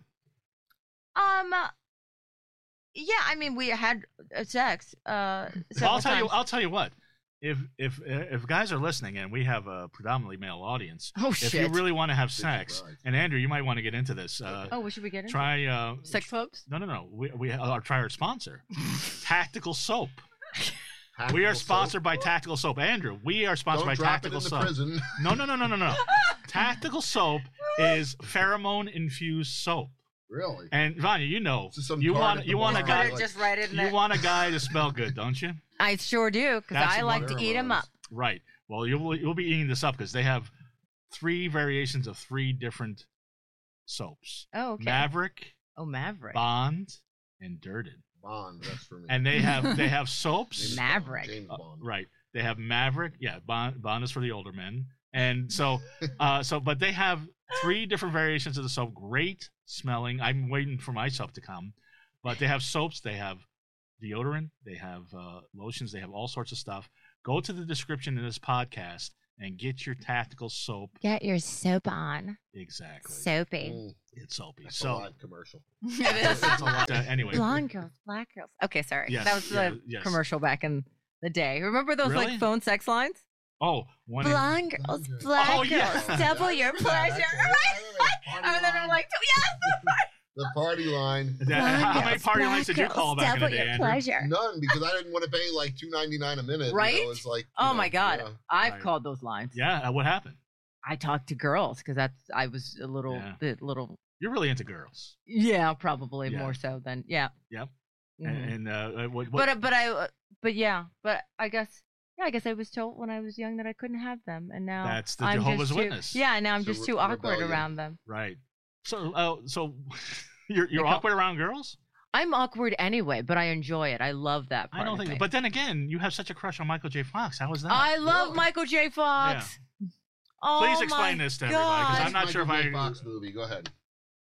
Yeah, I mean, we had sex. I'll tell you what. If guys are listening, and we have a predominantly male audience, if you really want to have sex, and Andrew, you might want to get into this. What should we get into? Try sex clubs. No. We try our sponsor, Tactical Soap. We are sponsored by Tactical Soap. Andrew, we are sponsored by Tactical Soap. Prison. No. Tactical Soap is pheromone-infused soap. Really? And Vanya, you want a guy just right in there. You want a guy to smell good, don't you? I sure do, because I like to eat them up. Right. Well, you'll be eating this up because they have 3 variations of 3 different soaps. Oh, okay. Maverick. Maverick. Bond and Dirted. Bond, that's for me. And they have soaps. Maverick. James Bond. Right. They have Maverick. Yeah, Bond is for the older men. And so but they have 3 different variations of the soap. Great smelling. I'm waiting for my soap to come. But they have soaps. They have deodorant. They have lotions. They have all sorts of stuff. Go to the description in this podcast and get your Tactical Soap. Get your soap on. Exactly. Soapy. It's soapy. That's a live commercial. It is. It's a lot. Anyway. Blonde girls, black girls. Okay, sorry. Yes, that was the commercial back in the day. Remember those like phone sex lines? Oh, blonde girls, black girls, double your pleasure. And then I'm like, yes, the party line. How many party lines did you call back in the day, Andrew? Pleasure. None, because I didn't want to pay like $2.99 a minute. Right? You know, it's like, oh my God, yeah. I've called those lines. Yeah, what happened? I talked to girls because I was a little. You're really into girls. Yeah, probably more so than Yep. Mm-hmm. And what? But I guess I was told when I was young that I couldn't have them, and now that's the Jehovah's Witness. Yeah, now I'm just too awkward around them. Right. So you're awkward around girls? I'm awkward anyway, but I enjoy it. I love that part. I don't think. But then again, you have such a crush on Michael J. Fox. How is that? I love Michael J. Fox. Yeah. Oh, please explain this to everybody, because I'm not sure if I. Fox movie. Go ahead.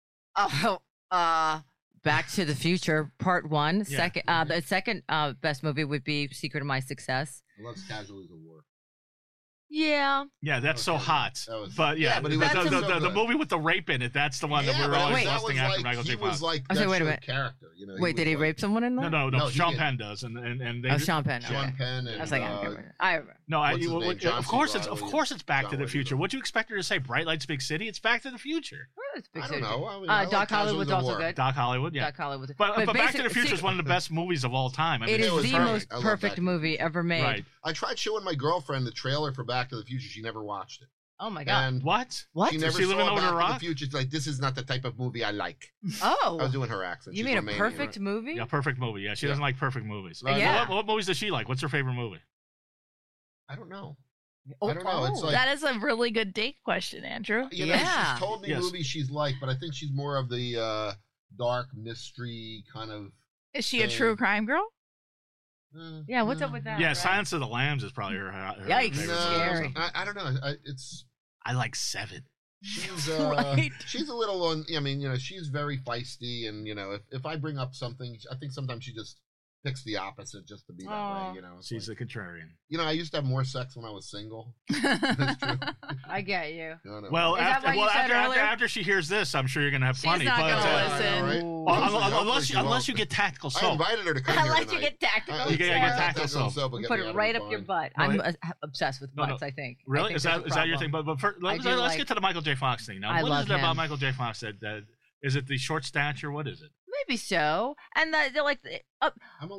Back to the Future Part 1. Second, the second best movie would be Secret of My Success. I love Casualties of War. Yeah. Yeah, that's so hot. But the movie with the rape in it, that's the one that we were always lusting after Michael J. Fox. He was like wait a minute. Character, you know. Wait, did he rape someone in that? No, Sean Penn does, and they. Sean Penn. Sean Penn. And, I was like, I remember. No, of course it's Back to the Future. What do you expect her to say? Bright Lights, Big City. It's Back to the Future. I don't know. Doc Hollywood's also good. Doc Hollywood, yeah. Doc Hollywood. But Back to the Future is one of the best movies of all time. It is the most perfect movie ever made. Right. I tried showing my girlfriend the trailer for Back to the Future. She never watched it. Oh my God! And what? She never saw Back to the Future. It's like, this is not the type of movie I like. Oh, I was doing her accent. You mean a perfect movie? Yeah, perfect movie. Yeah, she doesn't like perfect movies. Yeah. What movies does she like? What's her favorite movie? I don't know. I don't know. It's like, that is a really good date question, Andrew. Yeah. She's told me movies she's liked, but I think she's more of the dark mystery kind of. Is she a true crime girl? Yeah, what's up with that? Yeah, right? Silence of the Lambs is probably her Yikes, favorite. Scary. I don't know. I like Seven. She's right. She's a little on. I mean, you know, she's very feisty, and you know, if I bring up something, I think sometimes she just picks the opposite just to be that way. You know, she's like, a contrarian. You know, I used to have more sex when I was single. That's true. I get you. No. Well, after she hears this, I'm sure you're gonna have plenty. She's not gonna listen. Unless you get Tactical Soap. I invited her to come here tonight. You get Tactical. You get Tactical Soap. Put it right up your butt. I'm obsessed with butts. I think. Really? Is that your thing? But first, let's get to the Michael J. Fox thing now. What is it about Michael J. Fox that is it the short stature? What is it? Maybe so. And they're like, I'm only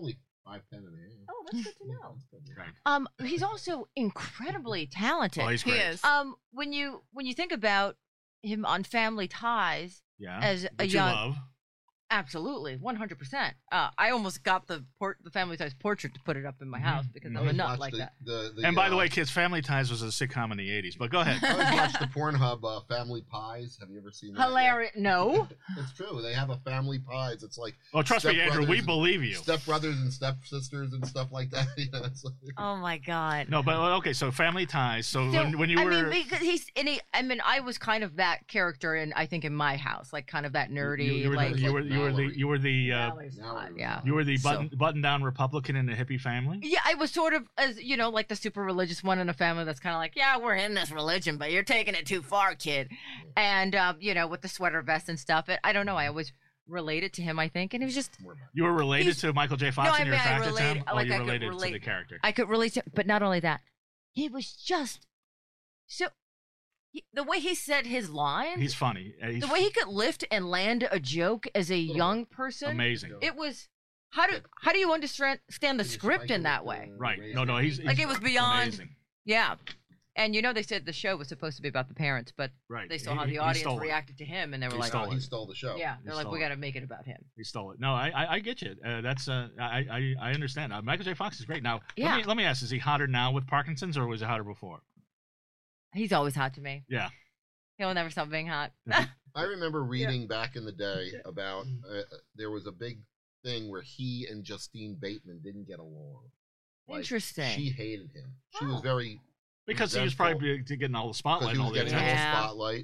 5'10" and a half. Oh, that's good to know. Right. He's also incredibly talented. Oh, he's He great. is. When you think about him on Family Ties Yeah. as a Which young, you love. absolutely, 100%. I almost got the Family Ties portrait to put it up in my house because I'm a nut like that. And by the way, kids, Family Ties was a sitcom in the 80s. But go ahead. I always watch the Pornhub Family Pies. Have you ever seen that? Hilarious. No. It's true. They have a Family Pies. It's like Oh, trust me, Andrew, we stepbrothers believe you. Stepbrothers and stepsisters and stuff like that. It's like, Oh my God. No, but okay, so Family Ties. So when you were. I mean, because I was kind of that character I think in my house, like kind of that nerdy. You were like, you were the Mallory's hot, yeah. you were the button down Republican in the hippie family. Yeah, I was sort of, as like the super religious one in a family that's kind of like, yeah, we're in this religion, but you're taking it too far, kid. And with the sweater vest and stuff. I don't know. I always related to him, I think, and it was just. You were related to Michael J. Fox, No, and you're attracted to him. like, you I could related relate- to the character. I could relate to, but not only that, he was just so. The way he said his lines, He's funny. the way he could lift and land a joke as a young person, amazing. It was. How do you understand the script in that way? Right. No, he's Like, it was beyond. amazing. Yeah. And they said the show was supposed to be about the parents, but Right. they saw how He the audience stole it. reacted to him, and they were He like, stole he stole the show. yeah, they're like, stole we it. got to make it about him. He stole it. No, I get you. That's I understand. Michael J. Fox is great. Now, Yeah. let me ask: is he hotter now with Parkinson's, or was he hotter before? He's always hot to me. Yeah. He'll never stop being hot. I remember reading back in the day about there was a big thing where he and Justine Bateman didn't get along. Like, Interesting. She hated him. She Oh. was very Because he was probably getting all the spotlight, he and was all the getting all attention. the Yeah. spotlight,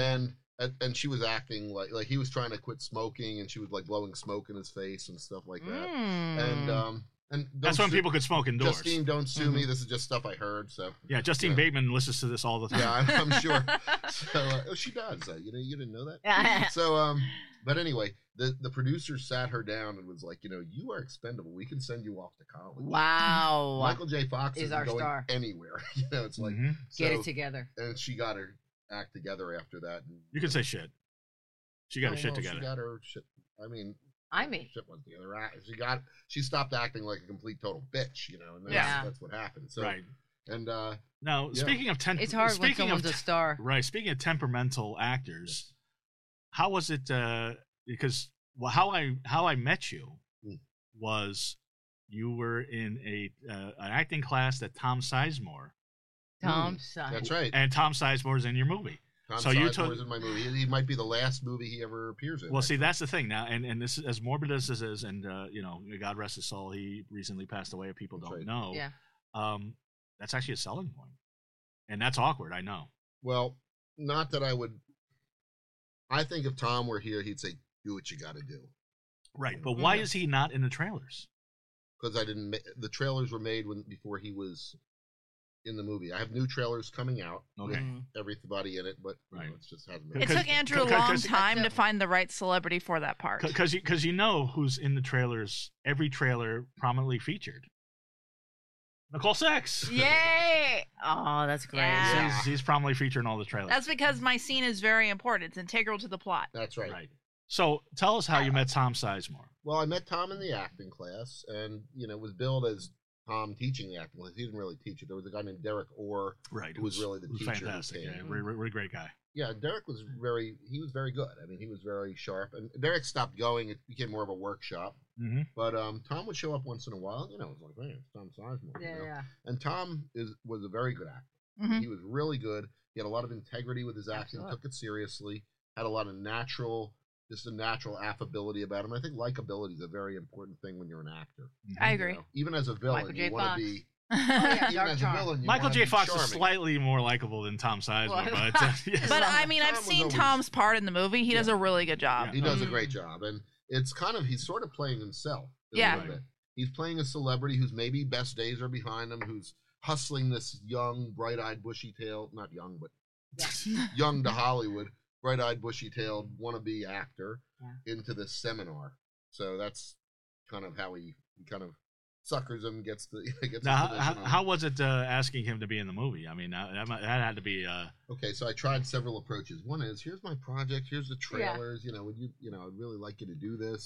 and she was acting like he was trying to quit smoking, and she was like blowing smoke in his face and stuff like that. And That's when people could smoke indoors. Justine, don't sue me. This is just stuff I heard. So Yeah, Justine Yeah. Bateman listens to this all the time. yeah, I'm sure. So she does. You didn't know that. So but anyway, the producer sat her down and was like, you are expendable. We can send you off to college. Wow. Michael J. Fox Is isn't our going star. anywhere. It's like Mhm. Get so- it together. And she got her act together after that. And, You can say shit. She got her shit well, together. She got her shit. I mean, shit was together. She stopped acting like a complete total bitch, and that's, Yeah. that's what happened. So Right. and Now, Yeah. speaking of It's hard when someone's a star. right. Speaking of temperamental actors, how was it? Because how I met you was you were in an acting class that Tom Sizemore, Tom's son. that's right. and Tom Sizemore's in your movie. Tom so you Sizemore's in my movie. He might be the last movie he ever appears in. Well, see, that's the thing now, and this is as morbid as this is, and God rest his soul, he recently passed away. If people That's don't right. know, Yeah. that's actually a selling point, and that's awkward. I know. Well, not that I would. I think if Tom were here, he'd say, "Do what you got to do." Right, but why is he not in the trailers? Because I didn't. The trailers were made before he was in the movie. I have new trailers coming out Okay. with everybody in it, but Right. it just hasn't been. It Because- took Andrew a because- long because- time to find the right celebrity for that part. Because you know who's in the trailers. Every trailer prominently featured Nicole Sachs. Yay! Oh, that's great. Yeah. He's prominently featured in all the trailers. That's because my scene is very important. It's integral to the plot. That's right. right. So tell us how you met Tom Sizemore. Well, I met Tom in the acting class, and it was billed as Tom teaching the acting class. He didn't really teach it. There was a guy named Derek Orr. Right. Who was really the teacher who fantastic. came. Yeah, really great guy. Yeah, Derek was very good. I mean, he was very sharp. And Derek stopped going. It became more of a workshop. Mm-hmm. But Tom would show up once in a while. It was like, man, it's Tom Sizemore. Yeah. And Tom was a very good actor. Mhm. He was really good. He had a lot of integrity with his acting, Absolutely. took it seriously, had a lot of natural affability about him. I think likability is a very important thing when you're an actor. I agree. Even as a villain, Michael J. you want Fox. to be. yeah, Even Dark as Charm. a villain, you Michael wanna J. be Fox charming. is slightly more likable than Tom Sizemore, Well, but yes. But I mean, I've Tom was seen always- Tom's part in the movie. He does a really good job. He does a great job, and it's he's sort of playing himself. Yeah. little bit. He's playing a celebrity whose maybe best days are behind him, who's hustling this young, bright-eyed, bushy-tailed, not young, but young to Hollywood, bright-eyed, bushy-tailed wannabe actor into this seminar. So that's kind of how he kind of suckers him, gets the Now, position on. how was it asking him to be in the movie? I mean, that had to be. Okay, so I tried several approaches. One is, here's my project, here's the trailers. Would you, I'd really like you to do this.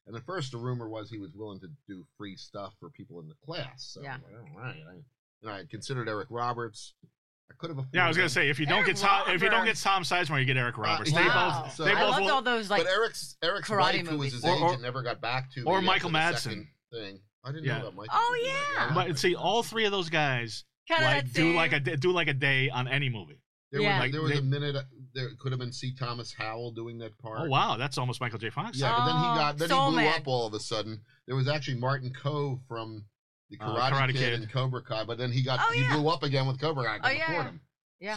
And at first, the rumor was he was willing to do free stuff for people in the class. So Yeah. I'm like, all right. I had considered Eric Roberts. I could have afforded. Yeah, I was gonna say if you don't get Tom Sizemore, you get Eric Roberts. They wow. both. So- They I both loved all those like but Eric's karate wife, who was movies. his agent, never got back to me. or after Michael the Madsen. second thing. I didn't Yeah. know about Michael. Oh, did that. yeah. But see, all three of those guys kind of like do like a day on any movie. Yeah. There was a minute. There could have been C. Thomas Howell doing that part. Oh wow, that's almost Michael J. Fox. Yeah, but then he Soul blew Man. up all of a sudden. There was actually Martin Cove from the Karate Kid and Cobra Kai, but then he blew up again with Cobra Kai. I couldn't afford him. Yeah.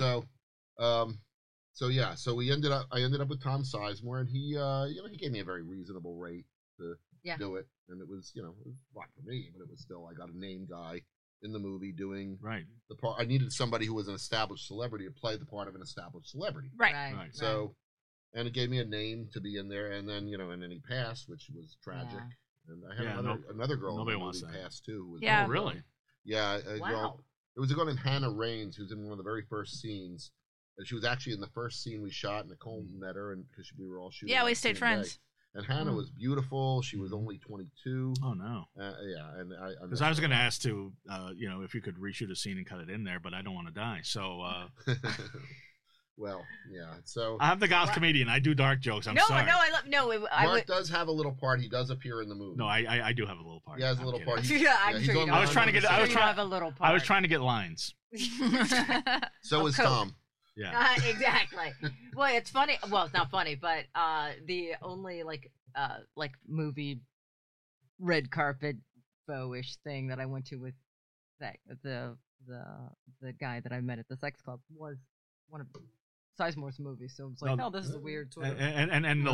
So I ended up with Tom Sizemore, and he he gave me a very reasonable rate to do it, and it was it was a lot for me, but it was still, I got a name guy in the movie doing the part. I needed somebody who was an established celebrity to play the part of an established celebrity. Right. So, and it gave me a name to be in there, and then and then he passed, which was tragic. Yeah. And I had another girl in the movie pass too. Who was Yeah. Oh, really? Yeah. Wow. It was a girl named Hannah Raines, who's in one of the very first scenes. And she was actually in the first scene we shot. Nicole met her, and because we were all shooting. Yeah, we on the stayed same friends. day. And Hannah was beautiful. She was only 22. Oh no. Yeah, and Because I was going to ask to, if you could reshoot a scene and cut it in there, but I don't want to die. So. Well, yeah. So I'm the goth comedian. I do dark jokes. I'm sorry. Mark does have a little part. He does appear in the movie. No, I do have a little part. He has a little part. I'm sure you don't. I was trying to get. have a little part. I was trying to get lines. So is Tom. Yeah. Exactly. Well, it's funny. Well, it's not funny, but the only like movie red carpet faux-ish thing that I went to with that the guy that I met at the sex club was one of Sizemore's movies. So it's like, this is a weird sort of. And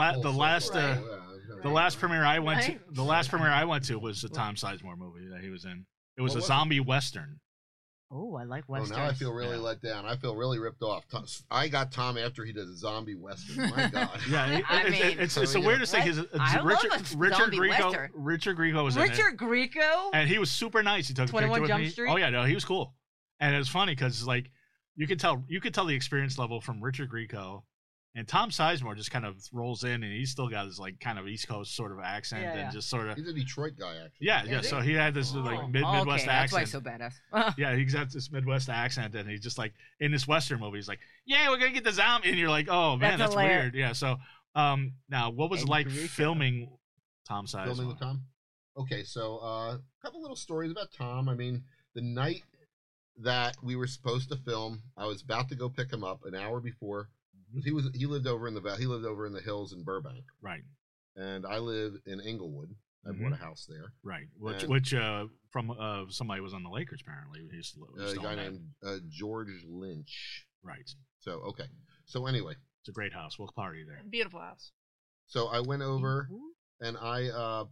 the last premiere I went to, was the Tom Sizemore movie that he was in. It was a zombie western. Oh, I like westerns. Now I feel really let down. I feel really ripped off. I got Tom after he did a zombie western. My God. Yeah, it's the weirdest thing. Richard Grieco was in it. Richard Grieco? And he was super nice. He took a picture with me. Street? Oh yeah, no, he was cool. And it was funny because like you could tell the experience level from Richard Grieco, and Tom Sizemore just kind of rolls in, and he's still got his like kind of East Coast sort of accent, and just sort of. He's a Detroit guy, actually. Yeah. So he had this like Midwest accent. That's why he's so badass. Yeah, he's got this Midwest accent, and he's just like in this Western movie. He's like, "Yeah, we're gonna get the zombie," and you're like, "Oh man, that's weird." Yeah. So, now what was it like filming Tom Sizemore? Filming with Tom. Okay, so a couple little stories about Tom. I mean, the night that we were supposed to film, I was about to go pick him up an hour before. He lived over in the hills in Burbank, right? And I live in Inglewood. I bought a house there, right? Which from somebody was on the Lakers apparently. He's a guy named George Lynch, right? So okay, so anyway, it's a great house. We'll party there. Beautiful house. So I went over and I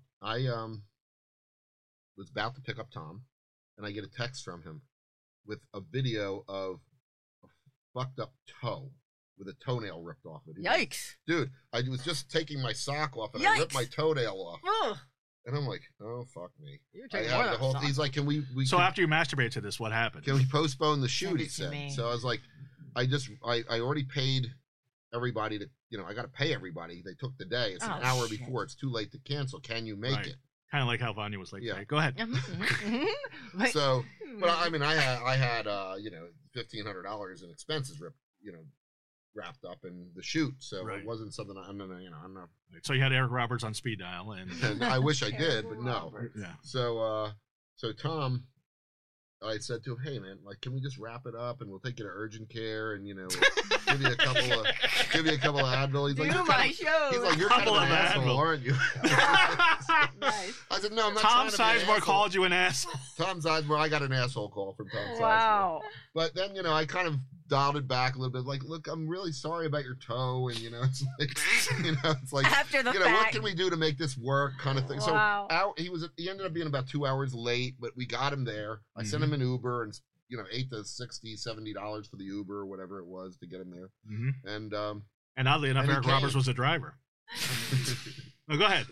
was about to pick up Tom, and I get a text from him with a video of a fucked up toe with a toenail ripped off it. Yikes. Dude, I was just taking my sock off and I ripped my toenail off. Ugh. And I'm like, oh, fuck me. You're taking more than he's like, can we So after you masturbate to this, what happened? Can we postpone the shoot, he said. So I was like, I already paid everybody to, I got to pay everybody. They took the day. It's an hour before. It's too late to cancel. Can you make it? Kind of like how Vanya was late today. Go ahead. So, but I mean, I had $1,500 in expenses wrapped up in the shoot, so it wasn't something I'm not. So you had Eric Roberts on speed dial, and I wish I did, but no. Yeah. So Tom, I said to him, "Hey man, like, can we just wrap it up and we'll take you to urgent care and we'll give you a couple of Advil." He's like, "You're kind of an asshole, aren't you?" Nice. I said, "No, I'm not." Tom Sizemore called you an asshole. Tom Sizemore, I got an asshole call from Tom Sizemore. Wow. But then I kind of dialed it back a little bit. Like, look, I'm really sorry about your toe, and it's like, it's like after the fact, what can we do to make this work, kind of thing. Wow. So he ended up being about 2 hours late, but we got him there. I sent him an Uber and $8 to $60, $70 for the Uber or whatever it was to get him there. And oddly enough, Eric Roberts was a driver. No, go ahead.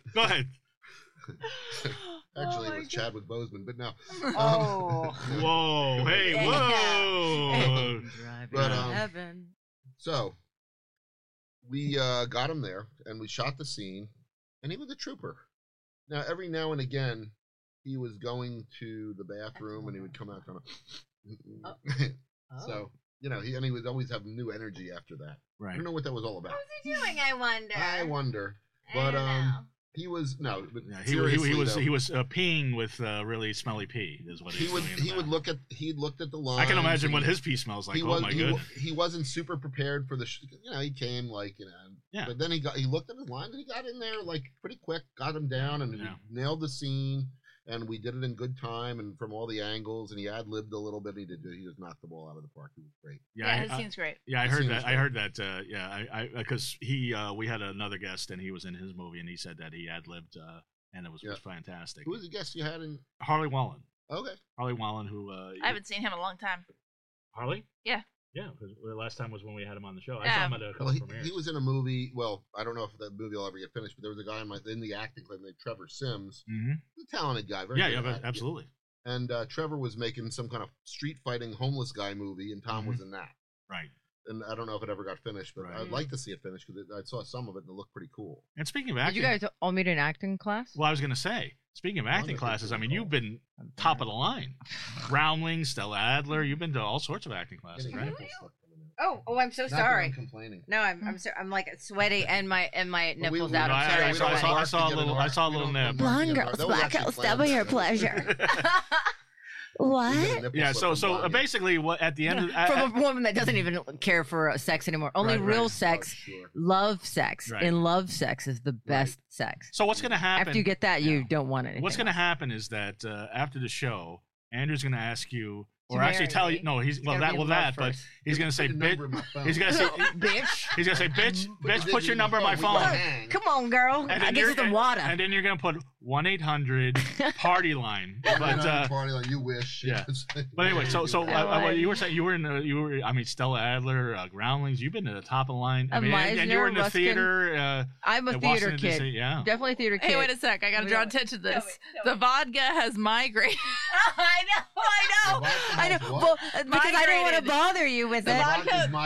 Actually, it was Chadwick Boseman, but no. Whoa! Hey, whoa! But so we got him there, and we shot the scene, and he was a trooper. Now, every now and again, he was going to the bathroom, and he would come out kind of. So, he would always have new energy after that. Right. I don't know what that was all about. What was he doing? I wonder. But know. he was But Yeah, seriously, he was peeing with really smelly pee. Is what he was doing. He looked at the line. I can imagine what his pee smells like. My goodness. He wasn't super prepared for the. He came Yeah. But then he looked at his lines and he got in there pretty quick, got him down, and he nailed the scene. And we did it in good time and from all the angles, and he ad-libbed a little bit. He just knocked the ball out of the park. He was great. Yeah, his scene's great. Yeah, I heard that. I heard that. Because we had another guest, and he was in his movie, and he said that he ad-libbed, and it was fantastic. Who was the guest you had in? Harley Wallen. Okay. Harley Wallen, who I haven't seen him in a long time. Harley? Yeah. Yeah, because the last time was when we had him on the show. I saw him at a couple premieres. He was in a movie. Well, I don't know if that movie will ever get finished, but there was a guy in the acting club named Trevor Sims. Mm-hmm. He's a talented guy. Absolutely. And Trevor was making some kind of street fighting homeless guy movie, and Tom was in that. Right. And I don't know if it ever got finished, but I'd like to see it finished because I saw some of it and it looked pretty cool. And speaking of acting, did you guys all meet in acting class? Well, I was going to say, speaking of acting classes, I mean, you've been top of the line. Groundling, Stella Adler, you've been to all sorts of acting classes, right? Oh, I'm so sorry. I'm complaining. No, I'm sorry. I'm like sweaty and my nipples out. I I'm sorry. I saw a little nip. Blonde girls, black girls, double your pleasure. What? Yeah, so basically, what at the end of from a woman that doesn't even care for sex anymore. Only real sex, love sex, and love sex is the best sex. So what's going to happen after you get that? You don't want anything. What's going to happen is that after the show, Andrew's going to ask you. Or actually tell you, no, he's but he's gonna say, bitch. He's gonna say, bitch. He's gonna say, bitch, put your number on my phone. Come on, girl. I guess it's the water. And then you're gonna put 1-800 Party-Line. But Party-Line, you wish. Yeah. But anyway, so you were saying you were I mean Stella Adler, Groundlings. You've been to the top of the line. I mean, and you were in the theater. I'm a theater kid. Yeah. Definitely theater kid. Hey, wait a sec. I gotta draw attention to this. The vodka has migrated. I know. Well, because I didn't want to bother you with it. I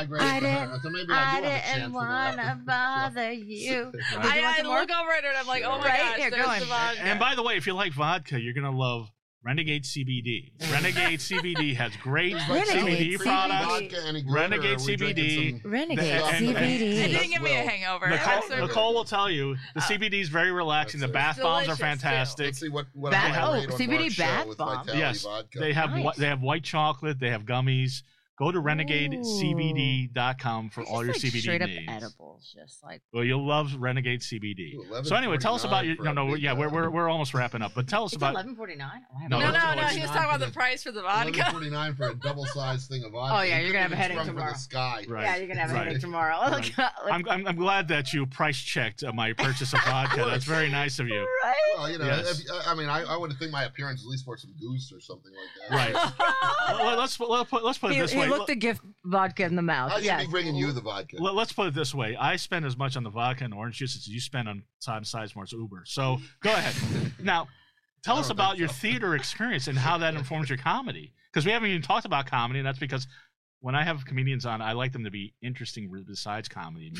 didn't want to bother you. I look over it and I'm like, oh my gosh, here, there's the vodka. And by the way, if you like vodka, you're gonna love Renegade CBD. Renegade CBD has great CBD products. Renegade CBD. Renegade CBD. It didn't give me a hangover. Nicole will tell you the CBD is very relaxing. The bath bombs are fantastic. Let's see what CBD bath bomb. Yes, they have white chocolate. They have gummies. Go to renegadecbd.com for all your CBD straight needs. Up edibles, just like. Well, you'll love Renegade CBD. So anyway, tell us about your. We're almost wrapping up, but tell us about. $11.49. No. He was talking about the price for the vodka. $11.49 for a double-sized thing of vodka. Oh yeah, you're gonna have a headache tomorrow. Sky. Right. Yeah, you're gonna have a headache tomorrow. Right. I'm glad that you price checked my purchase of vodka. That's very nice of you. Right. Well, yes. I would think my appearance at least for some goose or something like that. Right. Well, let's put it this way. He looked the gift vodka in the mouth. I should be bringing you the vodka. Let's put it this way. I spend as much on the vodka and orange juice as you spend on Tom Sizemore's Uber. So go ahead. Now, tell us about your theater experience and how that informs your comedy. Because we haven't even talked about comedy, and that's because when I have comedians on, I like them to be interesting besides comedy.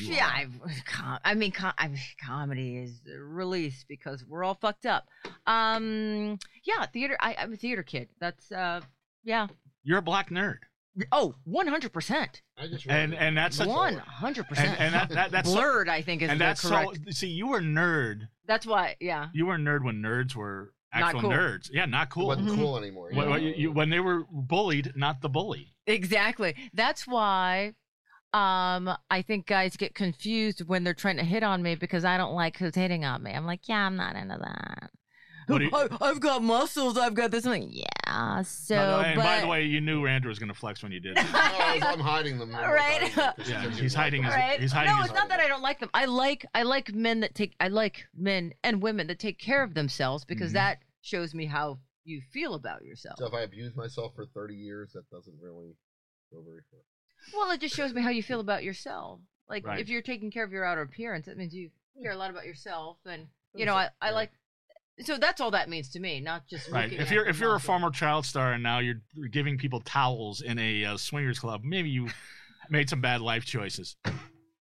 Comedy is released because we're all fucked up. Theater. I'm a theater kid. That's You're a black nerd. Oh, 100%. And that's 100%. And that's blurred. I think is correct. So, see, you were a nerd. That's why. Yeah. You were a nerd when nerds were actual nerds. Yeah, not cool. It wasn't cool anymore. When they were bullied, not the bully. Exactly. That's why. I think guys get confused when they're trying to hit on me because I don't like who's hitting on me. I'm like, yeah, I'm not into that. I've got muscles. I've got this. I'm like, yeah. So, by the way, you knew Andrew was going to flex when you did. I'm hiding them. Right. Yeah, he's hiding his. He's hiding no, it's not that I don't like them. I like men that take. I like men and women that take care of themselves because that shows me how you feel about yourself. So if I abuse myself for 30 years, that doesn't really go very far. Well, it just shows me how you feel about yourself. Like if you're taking care of your outer appearance, that means you care a lot about yourself, and I like. So that's all that means to me, not just right. If you're a former child star and now you're giving people towels in a swingers club, maybe you made some bad life choices.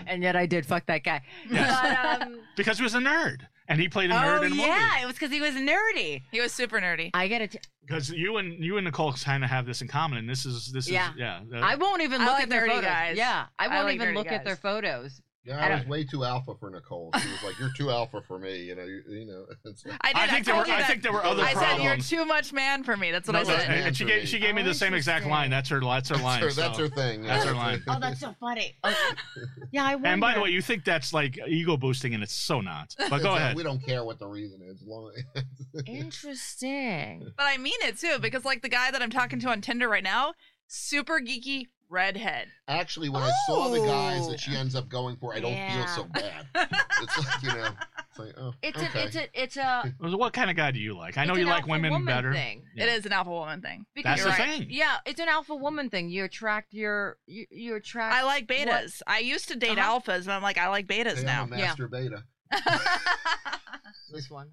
And yet I did fuck that guy. Yes. But, Because he was a nerd, and he played a nerd in a movie. yeah, it was because he was nerdy. He was super nerdy. I get it. Because you and Nicole kind of have this in common, and this is I won't even I look like at their nerdy photos. guys. Yeah, I won't like even nerdy look at guys. their photos. Yeah, I was way too alpha for Nicole. She was like, "You're too alpha for me," you know. It's like, I did. I think there were other I problems. said you're too much man for me. That's what I said. And she gave me the same exact line. That's her line. that's her thing. That's her line. Oh, that's so funny. Yeah, I wonder. And by the way, you think that's like ego boosting, and it's so not. But go ahead. We don't care what the reason is. Interesting. But I mean it too, because like the guy that I'm talking to on Tinder right now, super geeky redhead. Actually, when I saw the guys that she ends up going for, I don't feel so bad. It's like, it's like, oh, It's a What kind of guy do you like? I know it's you an like alpha women woman better. thing. Yeah. It is an alpha woman thing. That's You're the right. thing. Yeah, it's an alpha woman thing. You attract you attract. I like betas. I used to date alphas, but I'm like, I like betas hey, now. I'm a master beta. This one.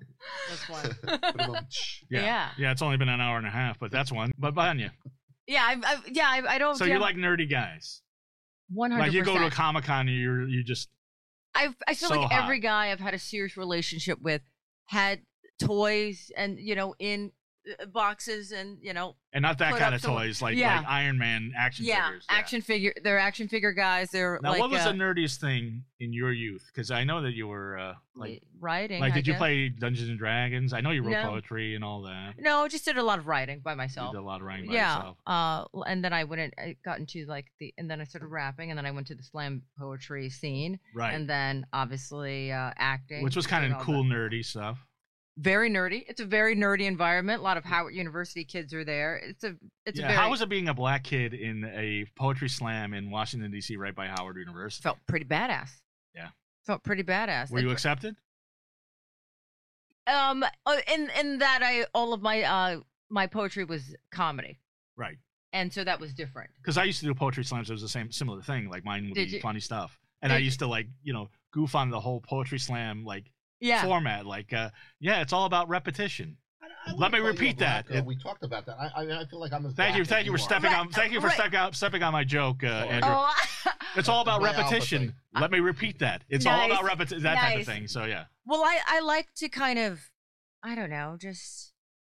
Yeah. It's only been an hour and a half, but that's one. But Vanya. Yeah, I don't. So you like nerdy guys? 100%. Like you go to a Comic-Con and you just. I feel so like hot. every guy I've had a serious relationship with had toys and in boxes and And not that put kind up of some- toys, like Yeah. Iron Man action figures. action figure. They're action figure guys. They're Now, like what was the nerdiest thing in your youth? Because I know that you were writing. Like, I did you guess. play Dungeons and Dragons? I know you wrote No. poetry and all that. No, just did a lot of writing by You myself. did a lot of writing by Yeah. yourself. And then I got into and then I started rapping, and then I went to the slam poetry scene, Right. and then obviously acting, Which was kind doing of all cool, that. nerdy stuff. Very nerdy. It's a very nerdy environment. A lot of Howard University kids are there. It's a very. How was it being a black kid in a poetry slam in Washington D.C. right by Howard University? Felt pretty badass. Yeah. Felt pretty badass. Were you accepted? In that all of my poetry was comedy, Right. and so that was different. Because I used to do poetry slams. It was the similar thing. Like mine would Did be you? funny stuff, and I used to goof on the whole poetry slam Yeah. format. It's all about repetition. Let me repeat that. We talked about that. I feel like I'm as Thank you black as for are. stepping on. Thank you for stepping on my joke, Andrew. Oh, It's all about My alpha repetition. thing. Let me repeat that. It's all Nice. about repetition. That type of Nice. thing. So yeah. well, I like to kind of, I don't know, just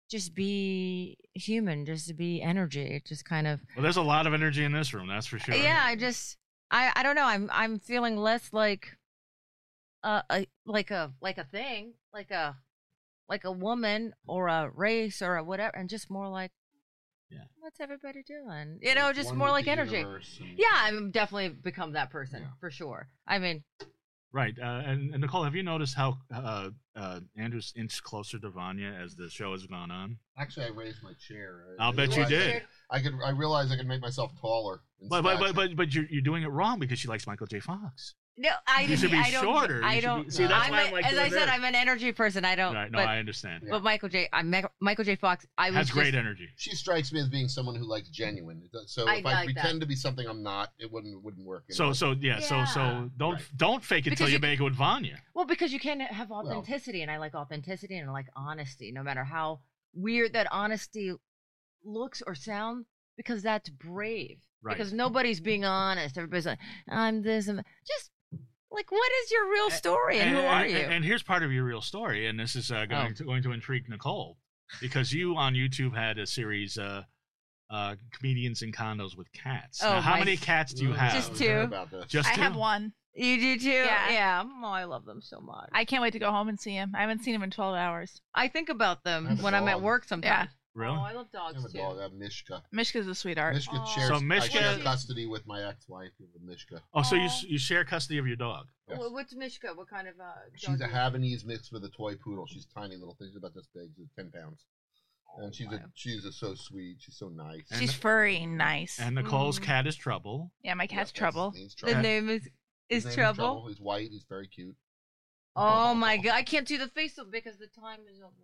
be human, just to be energy, just kind of. Well, there's a lot of energy in this room. That's for sure. Yeah, I don't know. I'm feeling less like a thing, like a woman or a race or a whatever, and just more like, what's everybody doing? Just One more with like the energy. universe and- Yeah, I've definitely become that person for sure. I mean, Right. And Nicole, have you noticed how Andrew's inched closer to Vanya as the show has gone on? Actually, I raised my chair. I'll bet you did. I realized I could make myself taller. in But stature. you're doing it wrong because she likes Michael J. Fox. no, You should be I don't. shorter. I You should don't. be- see, that's why I'm like as I doing said, this. I'm an energy person. I don't. Right. No, but, I understand. Yeah. but Michael J. Fox. I was Has great just, energy. She strikes me as being someone who likes genuine. So I if I like pretend to be something I'm not, it wouldn't work. So Yeah. don't fake it Because till you you- make it with Vanya. Well, because you can't have authenticity, and I like authenticity, and I like honesty, no matter how weird that honesty looks or sounds, because that's brave. Right. Because nobody's being honest. Everybody's like, I'm this, and just like, what is your real story, and who are you? And here's part of your real story, and this is going to intrigue Nicole, because you on YouTube had a series, comedians in condos with cats. Now, how many cats do you have? Just two. Just I two? have one. You do too? Yeah. Oh, I love them so much. I can't wait to go home and see him. I haven't seen him in 12 hours. I think about I them have a when I'm at dog. work sometimes. Really? Oh, I love I dogs have a too. dog. I have Mishka. Mishka's a sweetheart. Mishka Oh. shares. So I Mishka- share custody with my ex-wife, with Mishka. Oh, so Aw. you share custody of your dog? Yes. What's Mishka? What kind of She's dog a is- Havanese mixed with a toy poodle. She's tiny little thing. She's about this big. She's 10 pounds. And she's so sweet. She's so nice. She's furry and nice. And Nicole's cat is Trouble. Yeah, my cat's Yeah, Trouble. he's The name is His name Trouble. He's white. He's very cute. Oh my god, I can't do the face because the time is over.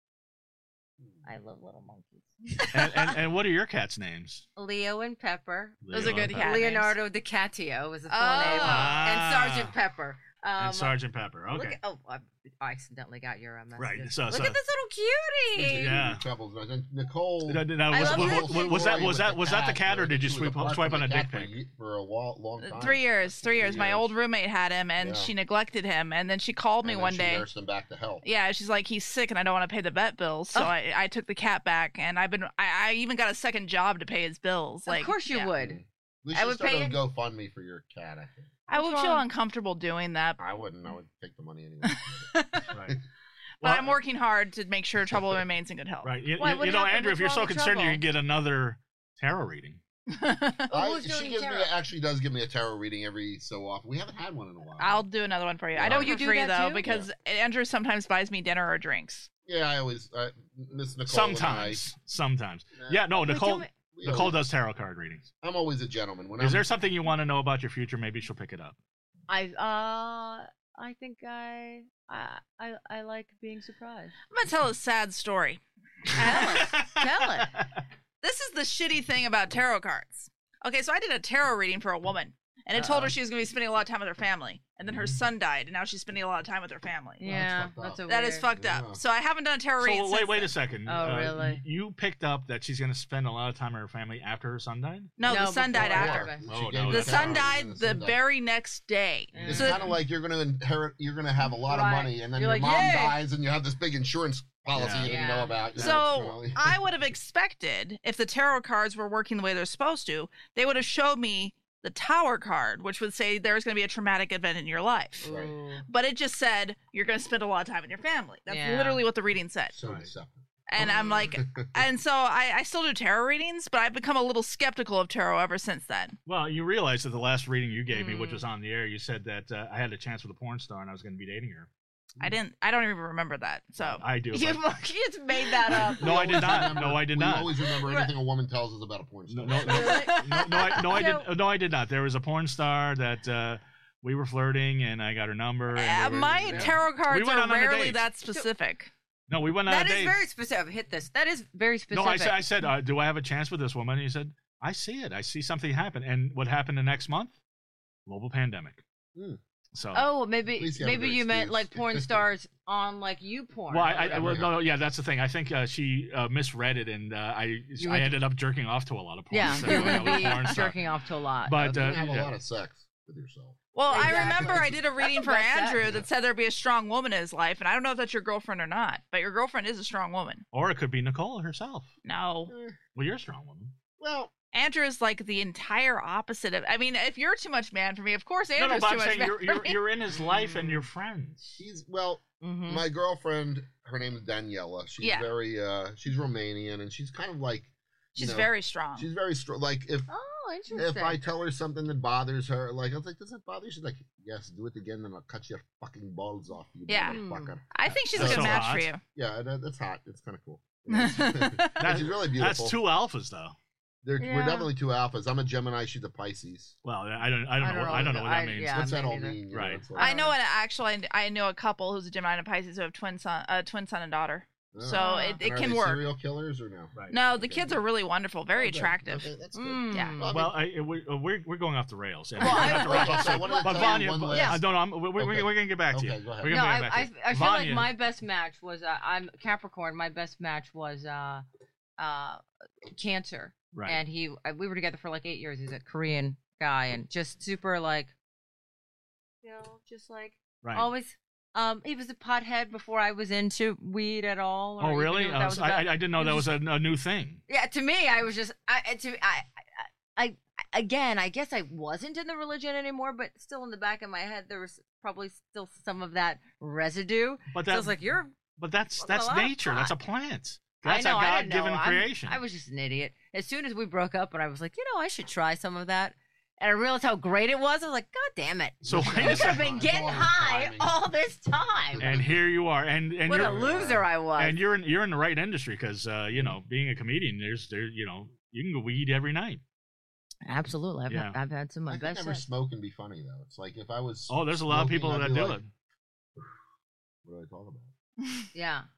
I love little monkeys. And what are your cats' names? Leo and Pepper. Those are good Leo. cat names. Leonardo DiCaprio was the full Oh. name. Ah. And Sergeant Pepper. And Sergeant Pepper. Look Okay. at, I accidentally got your message. Right. Look So at this little cutie. Yeah. Troubles. Nicole. Was that the cat, or did you swipe on a dick pic? For a long time. 3 years. 3 years. My old roommate had him, and Yeah. she neglected him. And then she called me And then one she day. nursed him back to health. Yeah, she's like, he's sick, and I don't want to pay the vet bills. So I took the cat back, and I even got a second job to pay his bills. Like, of course you would. We I should would start pay a it. GoFundMe for your cat, I think. I would feel uncomfortable doing that. I wouldn't. I would take the money anyway. Right. But I'm working hard to make sure Trouble remains in good health. Right. Why, what happened? Andrew, if What's you're wrong so with concerned, you Trouble? can get another tarot reading. Who's She doing gives me tarot? actually does give me a tarot reading every so often. We haven't had one in a while. I'll do another one for you. I Yeah. don't Oh, do you do free that though too? because Andrew sometimes buys me dinner or drinks. Yeah, I always Miss Nicole. Sometimes. And Yeah. No, Nicole. we Nicole always- does tarot card readings. I'm always a gentleman. When Is I'm, there something you want to know about your future? Maybe she'll pick it up. I think I like being surprised. I'm gonna tell a sad story. Tell it. This is the shitty thing about tarot cards. Okay, so I did a tarot reading for a woman, and it told her she was going to be spending a lot of time with her family, and then her son died, and now she's spending a lot of time with her family. Yeah, fucked up. that's a That weird. is fucked Yeah. up. So I haven't done a tarot reading. So since wait then. a second. Oh, really? You picked up that she's going to spend a lot of time with her family after her son died? No, the son died before. after. She Oh, gave no, me The that's tarot son reading died and the son died. very next day. It's So- kind of like you're going to inherit. You're going to have a lot Right. of money, and then You're your like, mom "Yay!" dies, and you have this big insurance policy Yeah. you didn't know about. You know, So it's I would have expected if the tarot cards were working the way they're supposed to, they would have showed me the Tower card, which would say there's going to be a traumatic event in your life. Right. Ooh. But it just said you're going to spend a lot of time with your family. That's Yeah. literally what the reading said. so Right. deceptive. And I'm like, and so I still do tarot readings, but I've become a little skeptical of tarot ever since then. Well, you realize that the last reading you gave me, which was on the air, you said that I had a chance with a porn star and I was going to be dating her. I don't even remember that. So I do. You but- just made that up. No, I did not. No, I did we not. always remember anything a woman tells us about a porn No, star. I did not. There was a porn star that we were flirting, and I got her number. And we were- my yeah. tarot cards went are on a rarely date. that specific. No, we went on That a is date. very specific. Hit this. That is very specific. No, I said, do I have a chance with this woman? And he said, I see it. I see something happen. And what happened the next month? Global pandemic. Hmm. So. Oh, At maybe least you have a good you meant excuse. like porn stars on like you porn. Well, Yeah. that's the thing. I think she misread it, and I were- ended up jerking off to a lot of porn. Yeah, so you're I going was to a porn be star. jerking off to a lot. But You have a yeah. lot of sex with yourself. Well, I Exactly. remember I did a reading for the best Andrew sex. that said there'd be a strong woman in his life, and I don't know if that's your girlfriend or not, but your girlfriend is a strong woman. Or it could be Nicole herself. No. Well, you're a strong woman. Well, Andrew is like the entire opposite of. I mean, if you're too much man for me, of course Andrew's but too I'm much saying man you're for me. you're in his life and you're friends. Mhm. my girlfriend, her name is Daniela. She's Yeah. very, she's Romanian, and she's kind of like, you She's know, very strong. she's very strong. Like if Oh, interesting. I tell her something that bothers her, like I was like, does that bother you? She's like, yes, do it again, and I'll cut your fucking balls off, you Yeah. motherfucker. I think she's a That's good so match hot. for you. Yeah, that's hot. It's kind of cool. Yeah, she's really beautiful. That's two alphas, though. We're Yeah. definitely two alphas. I'm a Gemini. She's a Pisces. Well, I don't know what that means. yeah. What's that me all neither. mean? You Right. it's I know I know a couple who's a Gemini and a Pisces who have twin son and daughter. So it And are can they work. Serial killers or no? Right. No, the Okay, kids good. are really wonderful, very Oh, good. attractive. Okay, that's good. Mm. Yeah. Well, we're going off the rails. And Well, we're gonna have to wrap up I soon. wanted to But tell you Vanya, one last- I don't know. We're Okay. going to get back to you. Okay, go ahead. We're No, gonna get back to you. I feel like Vanya- my best match was I'm Capricorn. My best match was Cancer, Right. and we were together for like 8 years. He's a Korean guy, and just super like, just like Right. always. He was a pothead before I was into weed at all. or Oh, even really? knew what that was about. I didn't know He that was was a new thing. Yeah, to me, I was just again, I guess I wasn't in the religion anymore, but still in the back of my head, there was probably still some of that residue. But So I that, was like, "You're." but that's smoking a lot of nature. That's a pot. plant. That's I know, a I didn't know. God-given creation. I was just an idiot. As soon as we broke up, and I was like, I should try some of that, and I realized how great it was. I was like, God damn it! So wait I a could have second. been getting high Timing. all this time. And here you are, and What you're a loser I was. and you're in the right industry because being a comedian, there's you can go weed every night. Absolutely, Yeah. I've had some of I my could best. never sets. smoke and be funny though. It's like if I was. Oh, there's a lot of smoking, people I'd that be do like, it. What do I talk about? Yeah.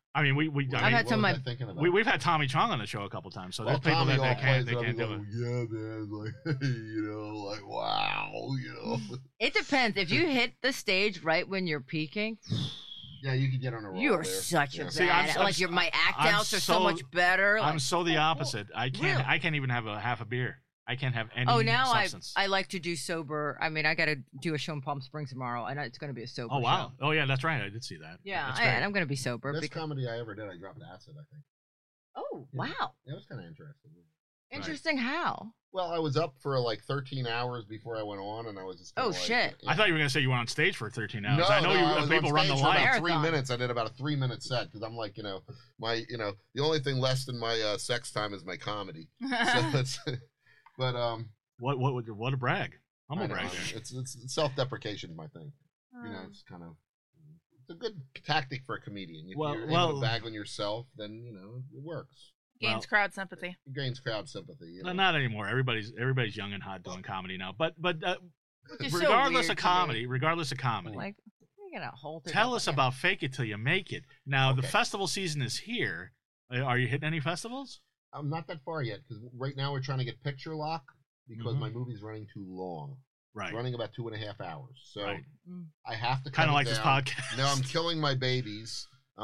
I mean, I've had some of my. thinking about. we've had Tommy Chong on the show a couple times, so Well, there's people Tommy that all can't plays up, do he's it. like, yeah, man, like like wow. It depends. If you hit the stage right when you're peaking, Yeah, you could get on a roll. you are there. such a Yeah. See, bad. Like my act I'm outs are so so- much better. I'm Like, so the opposite. I can't. Really? I can't even have a half a beer. I can't have any now substance. I like to do sober. I mean, I got to do a show in Palm Springs tomorrow, and it's going to be a sober. Oh wow! show. Oh yeah, that's right. I did see that. Yeah, That's and great. I'm going to be sober. Best because, comedy I ever did, I dropped acid. I think. oh Yeah. wow, It was kind of interesting. interesting. How? Well, I was up for like 13 hours before I went on, and I was just. Oh, kinda like, shit. I thought you were gonna say you were on stage for 13 hours. No, I know I was people on run the stage for light. about 3 Marathon. minutes. I did about a 3-minute set because I'm like, my, the only thing less than my sex time is my comedy. So it's, but What a brag! I Humble know, brag there. it's self-deprecation is my thing. It's kind of it's a good tactic for a comedian. If you're able to bag on yourself, then it works. Gains crowd sympathy. It gains crowd sympathy. Not anymore. Everybody's young and hot doing comedy now. But Which is so regardless weird of to me. comedy, Like, you gotta hold it. tell up us again. about Fake It Till You Make It. Now the Okay. festival season is here. Are you hitting any festivals? I'm not that far yet because right now we're trying to get picture lock because Mhm. my movie's running too long. Right. It's running about 2.5 hours. So Right. I have to Kind of cut like it this down. podcast. No, I'm killing my babies.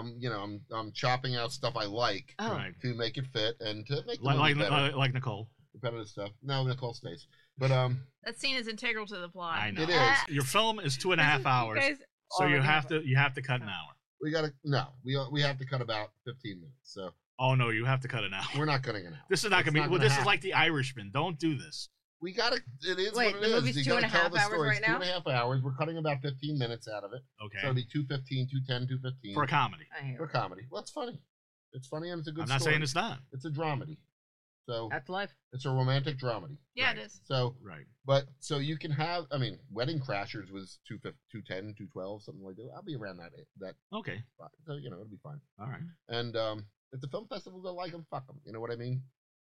I'm chopping out stuff I like Oh, Right. to make it fit and to make the Like, movie better. like Nicole. Repetitive stuff. No, Nicole stays. But That scene is integral to the plot. I know. It is. Your film is 2.5 hours, so you have to cut an hour. we have to cut about 15 minutes. So Oh no, you have to cut an hour. we're not cutting an hour. This is not It's gonna be. not Well, gonna this is happen. like The Irishman. Don't do this. We gotta. It is Wait, what the it is. movie's You 2.5 gotta tell the hours story. right It's now? 2.5 hours. We're cutting about 15 minutes out of it. Okay. So it'll be 2:15, 2:10, 2:15 For a comedy. I hear for it. comedy. Well, it's funny. It's funny and it's a good I'm not story. saying it's not. It's a dramedy. So That's life. it's a romantic dramedy. Yeah, Right. it is. So, Right. but so you can have. I mean, Wedding Crashers was 210, 212, something like that. I'll be around that. Okay. So it'll be fine. All right. And if the film festivals don't like them, fuck them. You know what I mean?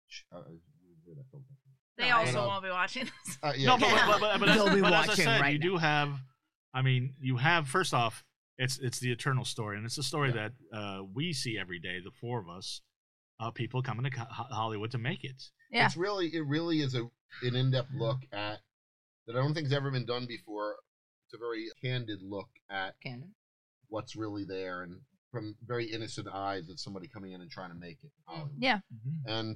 We're that film festival. They No, also I- won't be watching this. Yeah, No, yeah. but They'll be as I watching said, right you now. do have. I mean, you have. First off, it's the eternal story, and it's a story Yeah. that we see every day. The four of us, people coming to Hollywood to make it. Yeah. It really is an in-depth look at that I don't think's ever been done before. It's a very candid look at Cannon. what's really there and from very innocent eyes of somebody coming in and trying to make it in Hollywood. Yeah. And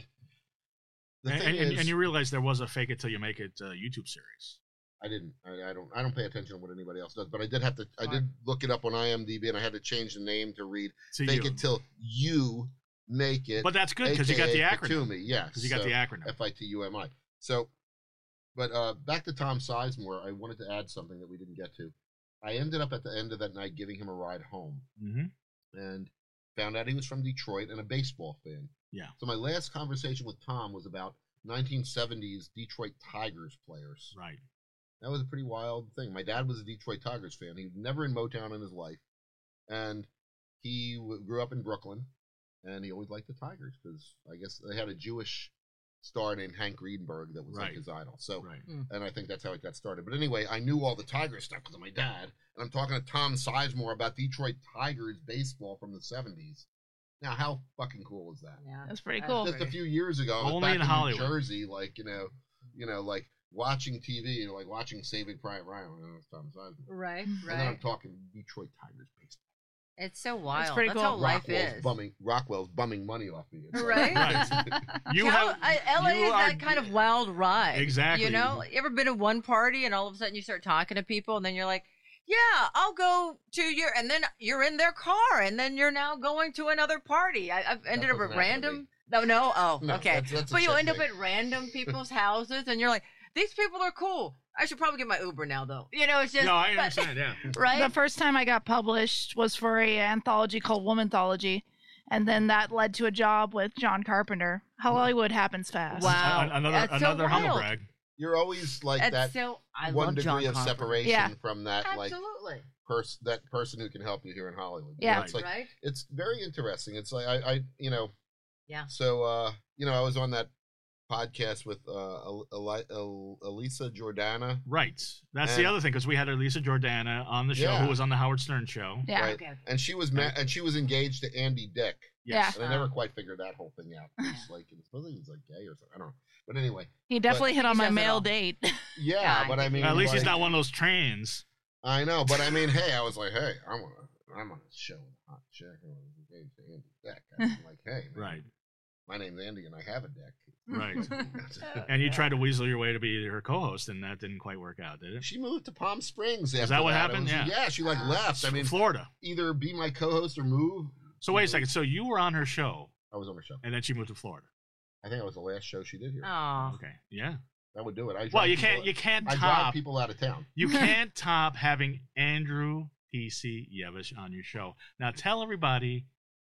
the And, thing is, and you realize there was a Fake It Till You Make It YouTube series. I didn't. I don't pay attention to what anybody else does, but I did have to. I did look it up on IMDb, and I had to change the name to read To "Fake you. It Till You Make It." But that's good because you got the AKA acronym. Fatumi, yes, Because you got the acronym. FITUMI. So, but back to Tom Sizemore, I wanted to add something that we didn't get to. I ended up at the end of that night giving him a ride home, and found out he was from Detroit and a baseball fan. Yeah. So my last conversation with Tom was about 1970s Detroit Tigers players. Right. That was a pretty wild thing. My dad was a Detroit Tigers fan. He was never in Motown in his life, and he grew up in Brooklyn, and he always liked the Tigers because I guess they had a Jewish star named Hank Greenberg that was like Right. his idol. So, Right. and I think that's how it got started. But anyway, I knew all the Tigers stuff because of my dad, and I'm talking to Tom Sizemore about Detroit Tigers baseball from the 70s. Now, how fucking cool is that? Yeah. That's pretty cool. Just a few years ago, I was Only back in in Hollywood. New Jersey, like like watching TV, like watching Saving Private Ryan. It's Tom Sizemore. Right, And then I'm talking Detroit Tigers baseball. It's so wild. pretty That's cool. how life is. Rockwell's bumming money off me. It's Right? You Cal- have LA you is are- that kind of wild ride. Exactly. You know, you ever been to one party and all of a sudden you start talking to people and then you're like, yeah, I'll go to your, and then you're in their car and then you're now going to another party. I've ended up doesn't at happen to random. No. Oh, No, okay. that's a But you'll chick end up thing. at random people's houses and you're like, these people are cool. I should probably get my Uber now, though. You know, it's just. No, I but- understand. Yeah. Right? The first time I got published was for a anthology called Womanthology, and then that led to a job with John Carpenter. Hollywood happens fast. Wow. Another That's so humble wild. brag. You're always like It's that so, I one love John degree of Carpenter. separation Yeah. from that Absolutely. that person who can help you here in Hollywood. Yeah. It's like Right? it's very interesting. It's like I Yeah. So I was on that podcast with Elisa Jordana. Right. That's the other thing, because we had Elisa Jordana on the show, who was on the Howard Stern show. Yeah. Right. Okay. And she was and she was engaged to Andy Dick. Yes. And I never quite figured that whole thing out. It's like, supposedly he's like gay or something. I don't know. But anyway. He definitely hit on my says it male all. date. Yeah, but I mean. At least like, he's not one of those trans. I know, but I mean, hey, I was like, hey, I'm on a show with a hot chick and I was engaged to Andy Dick. I'm like, hey, man, Right. my name's Andy and I have a dick. Right. And you tried to weasel your way to be her co-host, and that didn't quite work out, did it? She moved to Palm Springs. Is that what happened? Yeah, she like left. I mean, Florida. either be my co-host or move. So wait a second. So you were on her show, I was on her show. and then she moved to Florida. I think that was the last show she did here. Oh. Okay. Yeah. That would do it. Well, you can't I drive top. people out of town. You can't top having Andrew PC Yevish on your show. Now tell everybody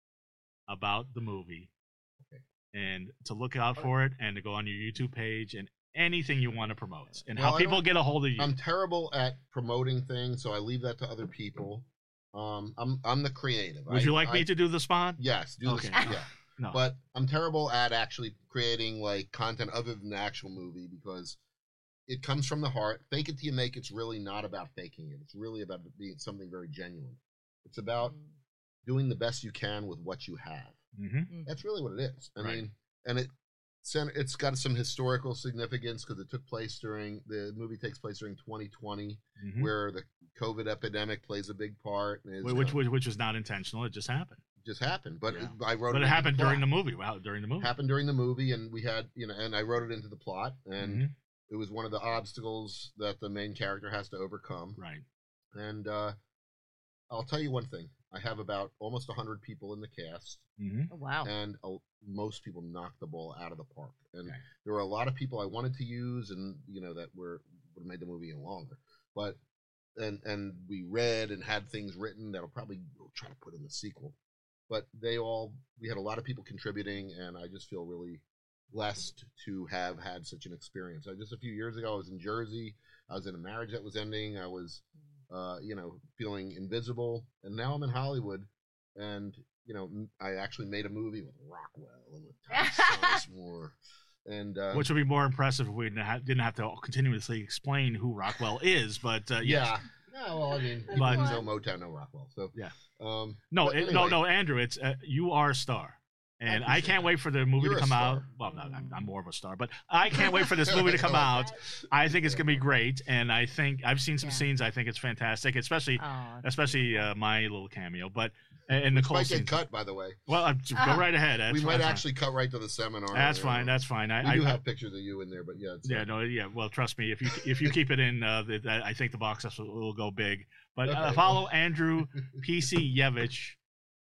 about the movie, and to look out for it, and to go on your YouTube page, and anything you want to promote, and how people get a hold of you. I'm terrible at promoting things, so I leave that to other people. I'm the creative. Would you like me to do the spot? Yes, do Okay. this. Yeah. No. But I'm terrible at actually creating like content other than the actual movie because it comes from the heart. Fake it till you make it's really not about faking it. It's really about it being something very genuine. It's about doing the best you can with what you have. Mm-hmm. That's really what it is. I Right. mean, and it's got some historical significance because the movie takes place during 2020, where the COVID epidemic plays a big part. And Which was not intentional. It just happened. just happened. But Yeah. I wrote. But it it happened into the during the plot. movie. Wow, during the movie. Happened during the movie, and we had and I wrote it into the plot, and Mhm. it was one of the obstacles that the main character has to overcome. Right. And I'll tell you one thing: I have about almost 100 people in the cast. Mm-hmm. Oh, wow. And most people knocked the ball out of the park. And Okay. there were a lot of people I wanted to use, and that would have made the movie even longer. But and we read and had things written that'll probably we'll try to put in the sequel. But we had a lot of people contributing, and I just feel really blessed to have had such an experience. Just a few years ago, I was in Jersey. I was in a marriage that was ending. I was, feeling invisible, and now I'm in Hollywood, and I actually made a movie with Rockwell and with Tom Sizemore, and Which would be more impressive if we didn't have to continuously explain who Rockwell is. But yes. yeah. No, well, I mean, people But- who know Motown know Rockwell. So Yeah. but anyway, No, Andrew. It's you are a star, and I appreciate can't wait for the movie You're to a come star. out. Well, no, I'm more of a star, but I can't wait for this movie to come out. I think it's gonna be great, and I think I've seen some Yeah. scenes. I think it's fantastic, especially Oh, my little cameo. But and Nicole might get scenes. cut, by the way. Well, go right ahead. That's, We might that's fine. actually cut right to the seminar. That's fine. That's fine. We do have pictures of you in there, but yeah. Well, trust me. If you keep it in, I think the box office will go big. But Okay. follow Andrew PC Yevich,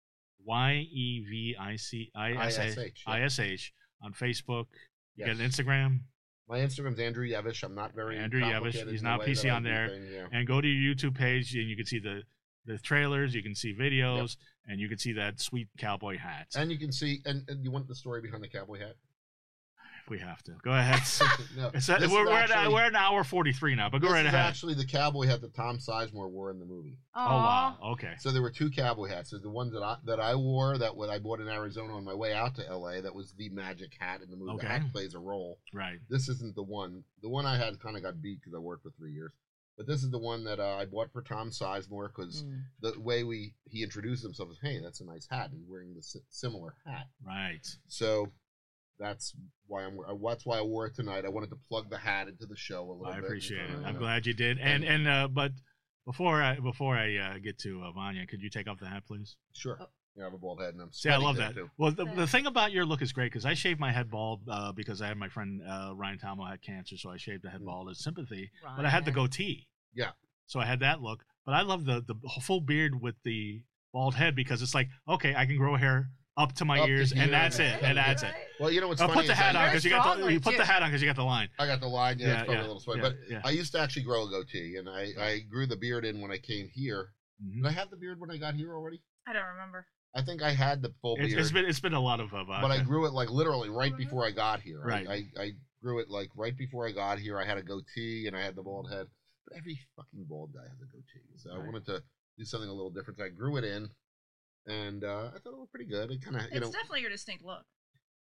YEVICISH on Facebook. You got an Instagram, My Instagram's Andrew Yevish. I'm not very Andrew Yevish. complicated He's in the not way PC that I on do there. things, yeah. and go to your YouTube page, and you can see the trailers. You can see videos, and you can see that sweet cowboy hat. And you can see, and you want the story behind the cowboy hat? If we have to go ahead. No, We're at an hour 43 now, but go this right is ahead. actually the cowboy hat that Tom Sizemore wore in the movie. Oh wow. Okay. So there were two cowboy hats. There's the ones that I wore that I bought in Arizona on my way out to LA. That was the magic hat in the movie. Okay. The hat plays a role. Right. This isn't the one. The one I had kind of got beat because I worked for 3 years. But this is the one that I bought for Tom Sizemore because the way he introduced himself is, hey, that's a nice hat. He's wearing the similar hat. Right. So that's why I wore it tonight. I wanted to plug the hat into the show a little bit. I appreciate it. You I'm know. glad you did. But before I get to Vanya, could you take off the hat, please? Sure. Yeah, I have a bald head and I'm See, I sweaty love there, that. too. Well, the thing about your look is great because I shaved my head bald because I had my friend Ryan Talmo had cancer, so I shaved the head bald as sympathy. But I had the goatee. Yeah. So I had that look. But I love the full beard with the bald head because it's like, okay, I can grow hair up to my Up to ears, here, and that's yeah. it. And that's it. Well, you know what's I'll funny? put the is hat on I- because you got the line. I got the line. Yeah, it's probably yeah, a little sweaty. yeah, But yeah. I used to actually grow a goatee, and I grew the beard in when I came here. Mhm. Did I have the beard when I got here already? I don't remember. I think I had the full beard. It's been a lot of but I grew it like literally right before I got here. Right. I grew it like right before I got here. I had a goatee and I had the bald head. But every fucking bald guy has a goatee. So I Right. wanted to do something a little different. So I grew it in, and I thought it looked pretty good. It kind of, It's definitely your distinct look.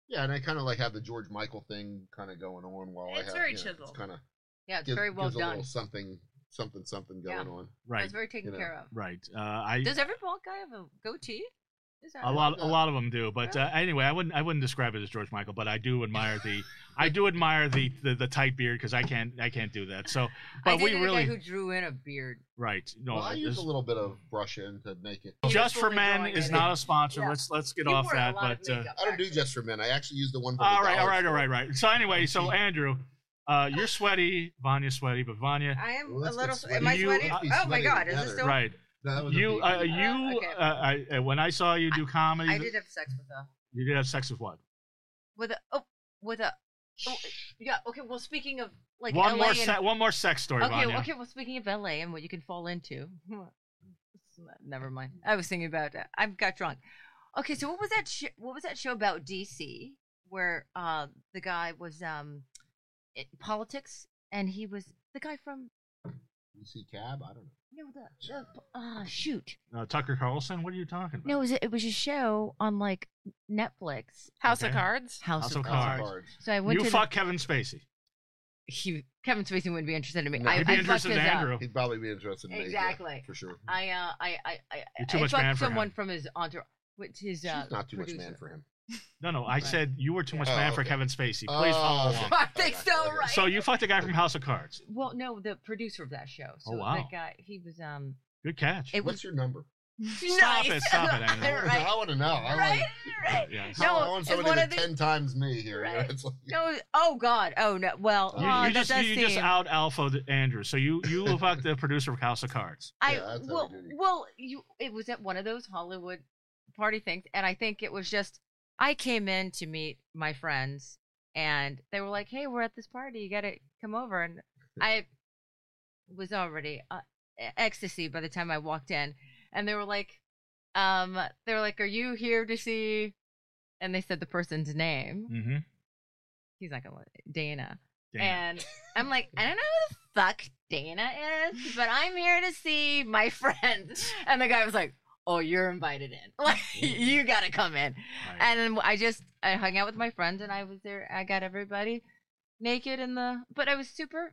Yeah, and I kind of like have the George Michael thing kind of going on while I It's have. very It's chiseled. kind of It's very well gives a done. little something going Yeah. on. Right. It's very taken You know. care of. Right. Does every bald guy have a goatee? Is that A right? lot of them do, but anyway, I wouldn't describe it as George Michael, but I do admire the tight beard because I can't do that. So, but I we dated really a guy who drew in a beard. right. No, Well, I use this- a little bit of brush in to make it. Just for fully Men drawing is it not in. a sponsor. Yeah. Let's get You off wore a that. lot of But makeup, I don't do actually. Just for Men. I actually use the one from all the right. dollar store. Right. So anyway, so Andrew, you're sweaty. Vanya's sweaty, but Vanya, I am Well, a let's little. get sweaty. Am I You- sweaty? Let's be Oh my sweaty God! Is together. this still? right? That was a You, big- when I saw you do comedy, I did have sex with a. you did have sex with what? With a. Oh, with a. Oh, yeah. Okay. Well, speaking of like One LA more sex story, Okay, Vanya. okay. Well, speaking of LA and what you can fall into, never mind. I was thinking about that. I got drunk. Okay, so what was that? What was that show about DC where the guy was in politics and he was the guy from DC Cab. I don't know. shoot. Tucker Carlson. What are you talking about? No, it was a show on like Netflix. House of Okay. Cards. House of Cards. Cards. So I went You to fuck Kevin Spacey. Kevin Spacey wouldn't be interested in me. No, I, He'd be I fucked interested in his, Andrew. He'd probably be interested in me. yeah, Exactly. for sure. You're too I much fucked man for someone him. from his entourage. Which his She's not too much man for him. No, I said you were too much Oh, man for okay. Kevin Spacey. Please follow along. I think so, Okay. right? So you fucked the guy from House of Cards. Well, no, the producer of that show. So Oh, wow. that guy, he was Good catch. It was What's your number? Stop it, Andrew. Right. I want to know. I Right, like, right. Yes. No, I want it's somebody one that's of the- 10 times me here. Right. It's like, No, oh God, oh no. Well, You- oh, You that just does you seem. just out alpha Andrew. So you fucked the producer of House of Cards. I Yeah, that's well, heavy duty. it was at one of those Hollywood party things, and I think it was just I came in to meet my friends, and they were like, "Hey, we're at this party. You got to come over." And I was already ecstasy by the time I walked in, and they were like, "Are you here to see?" And they said the person's name. Mm-hmm. He's like, Dana. And I'm like, I don't know who the fuck Dana is, but I'm here to see my friend. And the guy was like, oh, you're invited in. Like, you got to come in. Right. And then I hung out with my friends and I was there. I got everybody naked but I was super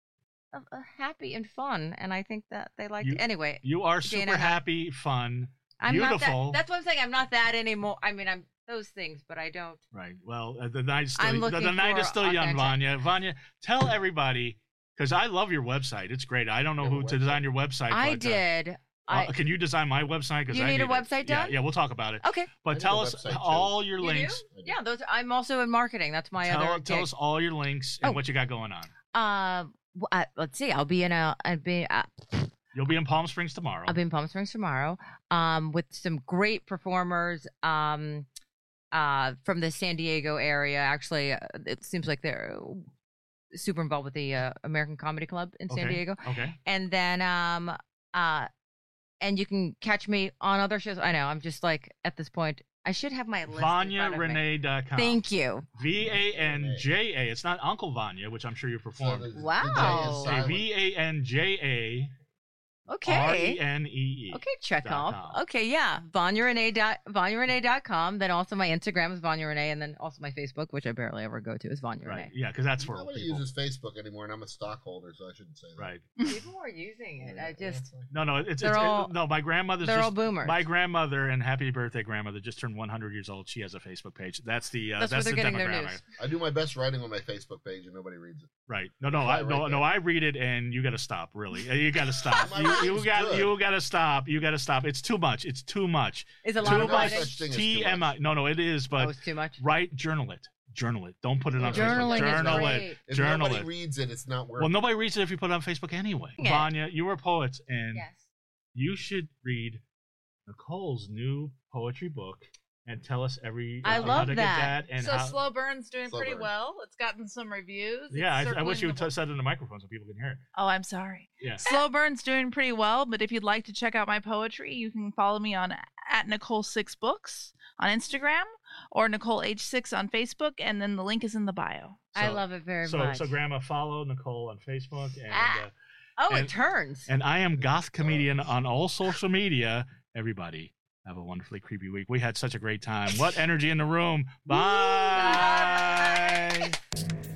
happy and fun. And I think that they liked it. Anyway, You are Dana super and I- happy, fun, I'm beautiful. not that's what I'm saying. I'm not that anymore. I mean, I'm those things, but I don't. Right. Well, the night is I'm still looking the night is for still young, authentic. Vanya. Vanya, tell everybody because I love your website. It's great. I don't know You have who a to design your website. I but, did. can you design my website? You need a website done? Yeah, we'll talk about it. Okay. I But need tell a us website, too. all your You do? links. Yeah, those. I'm also in marketing. That's my other. Tell gig. us all your links and Oh. what you got going on. Let's see. I'll be in You'll be in Palm Springs tomorrow. I'll be in Palm Springs tomorrow. With some great performers. From the San Diego area. Actually, it seems like they're super involved with the American Comedy Club in San Okay. Diego. Okay. And then and you can catch me on other shows. I know. I'm just like at this point. I should have my list. in front of me. VanyaRenee.com. Thank you. VANJA. It's not Uncle Vanya, which I'm sure you performed. Wow. VANJA Okay. RENEE. Okay, check .com. off. Okay, yeah. VanyaRenee.com. Then also my Instagram is Vanya Renee, and then also my Facebook, which I barely ever go to, is Vanya Right. Renee. Yeah, because that's for Nobody people. uses Facebook anymore, and I'm a stockholder, so I shouldn't say that. Right. People are using it. I just No, They're all- no. My grandmother's they're just, all boomers. My grandmother and happy birthday grandmother just turned 100 years old. She has a Facebook page. That's the That's where the they're getting their demographic. news. I do my best writing on my Facebook page, and nobody reads it. Right. No, no, Try I, right no, no. there. I read it, and you got to stop. Really, you got to stop. My you writing's good. got to stop. You got to stop. It's too much. It's too much. is a lot Too of No much. writing. such thing as too TMI. much. No, it is. But Oh, it's too much. write, journal it. Journal it. Don't put it on Journaling Facebook. is Journal great. it. If Journal nobody it. reads it, it's not worth Well, nobody reads it if you put it on Facebook anyway. Yeah. Vanya, you were a poet, and Yes. you should read Nicole's new poetry book and tell us I how love to that. get that and So how. Slow Burn's doing Slow pretty Burn. well. It's gotten some reviews. Yeah, It's I wish you circling would said it in the microphone so people can hear it. Oh, I'm sorry. Yeah. Slow Burn's doing pretty well, but if you'd like to check out my poetry, you can follow me on at Nicole6Books on Instagram or Nicole H6 on Facebook, and then the link is in the bio. I So- love it very So, much. so Grandma, follow Nicole on Facebook, and Oh, and- it turns. and I am Goth Comedian on all social media. Everybody, Have a wonderfully creepy week. We had such a great time. What energy in the room. Bye. Bye.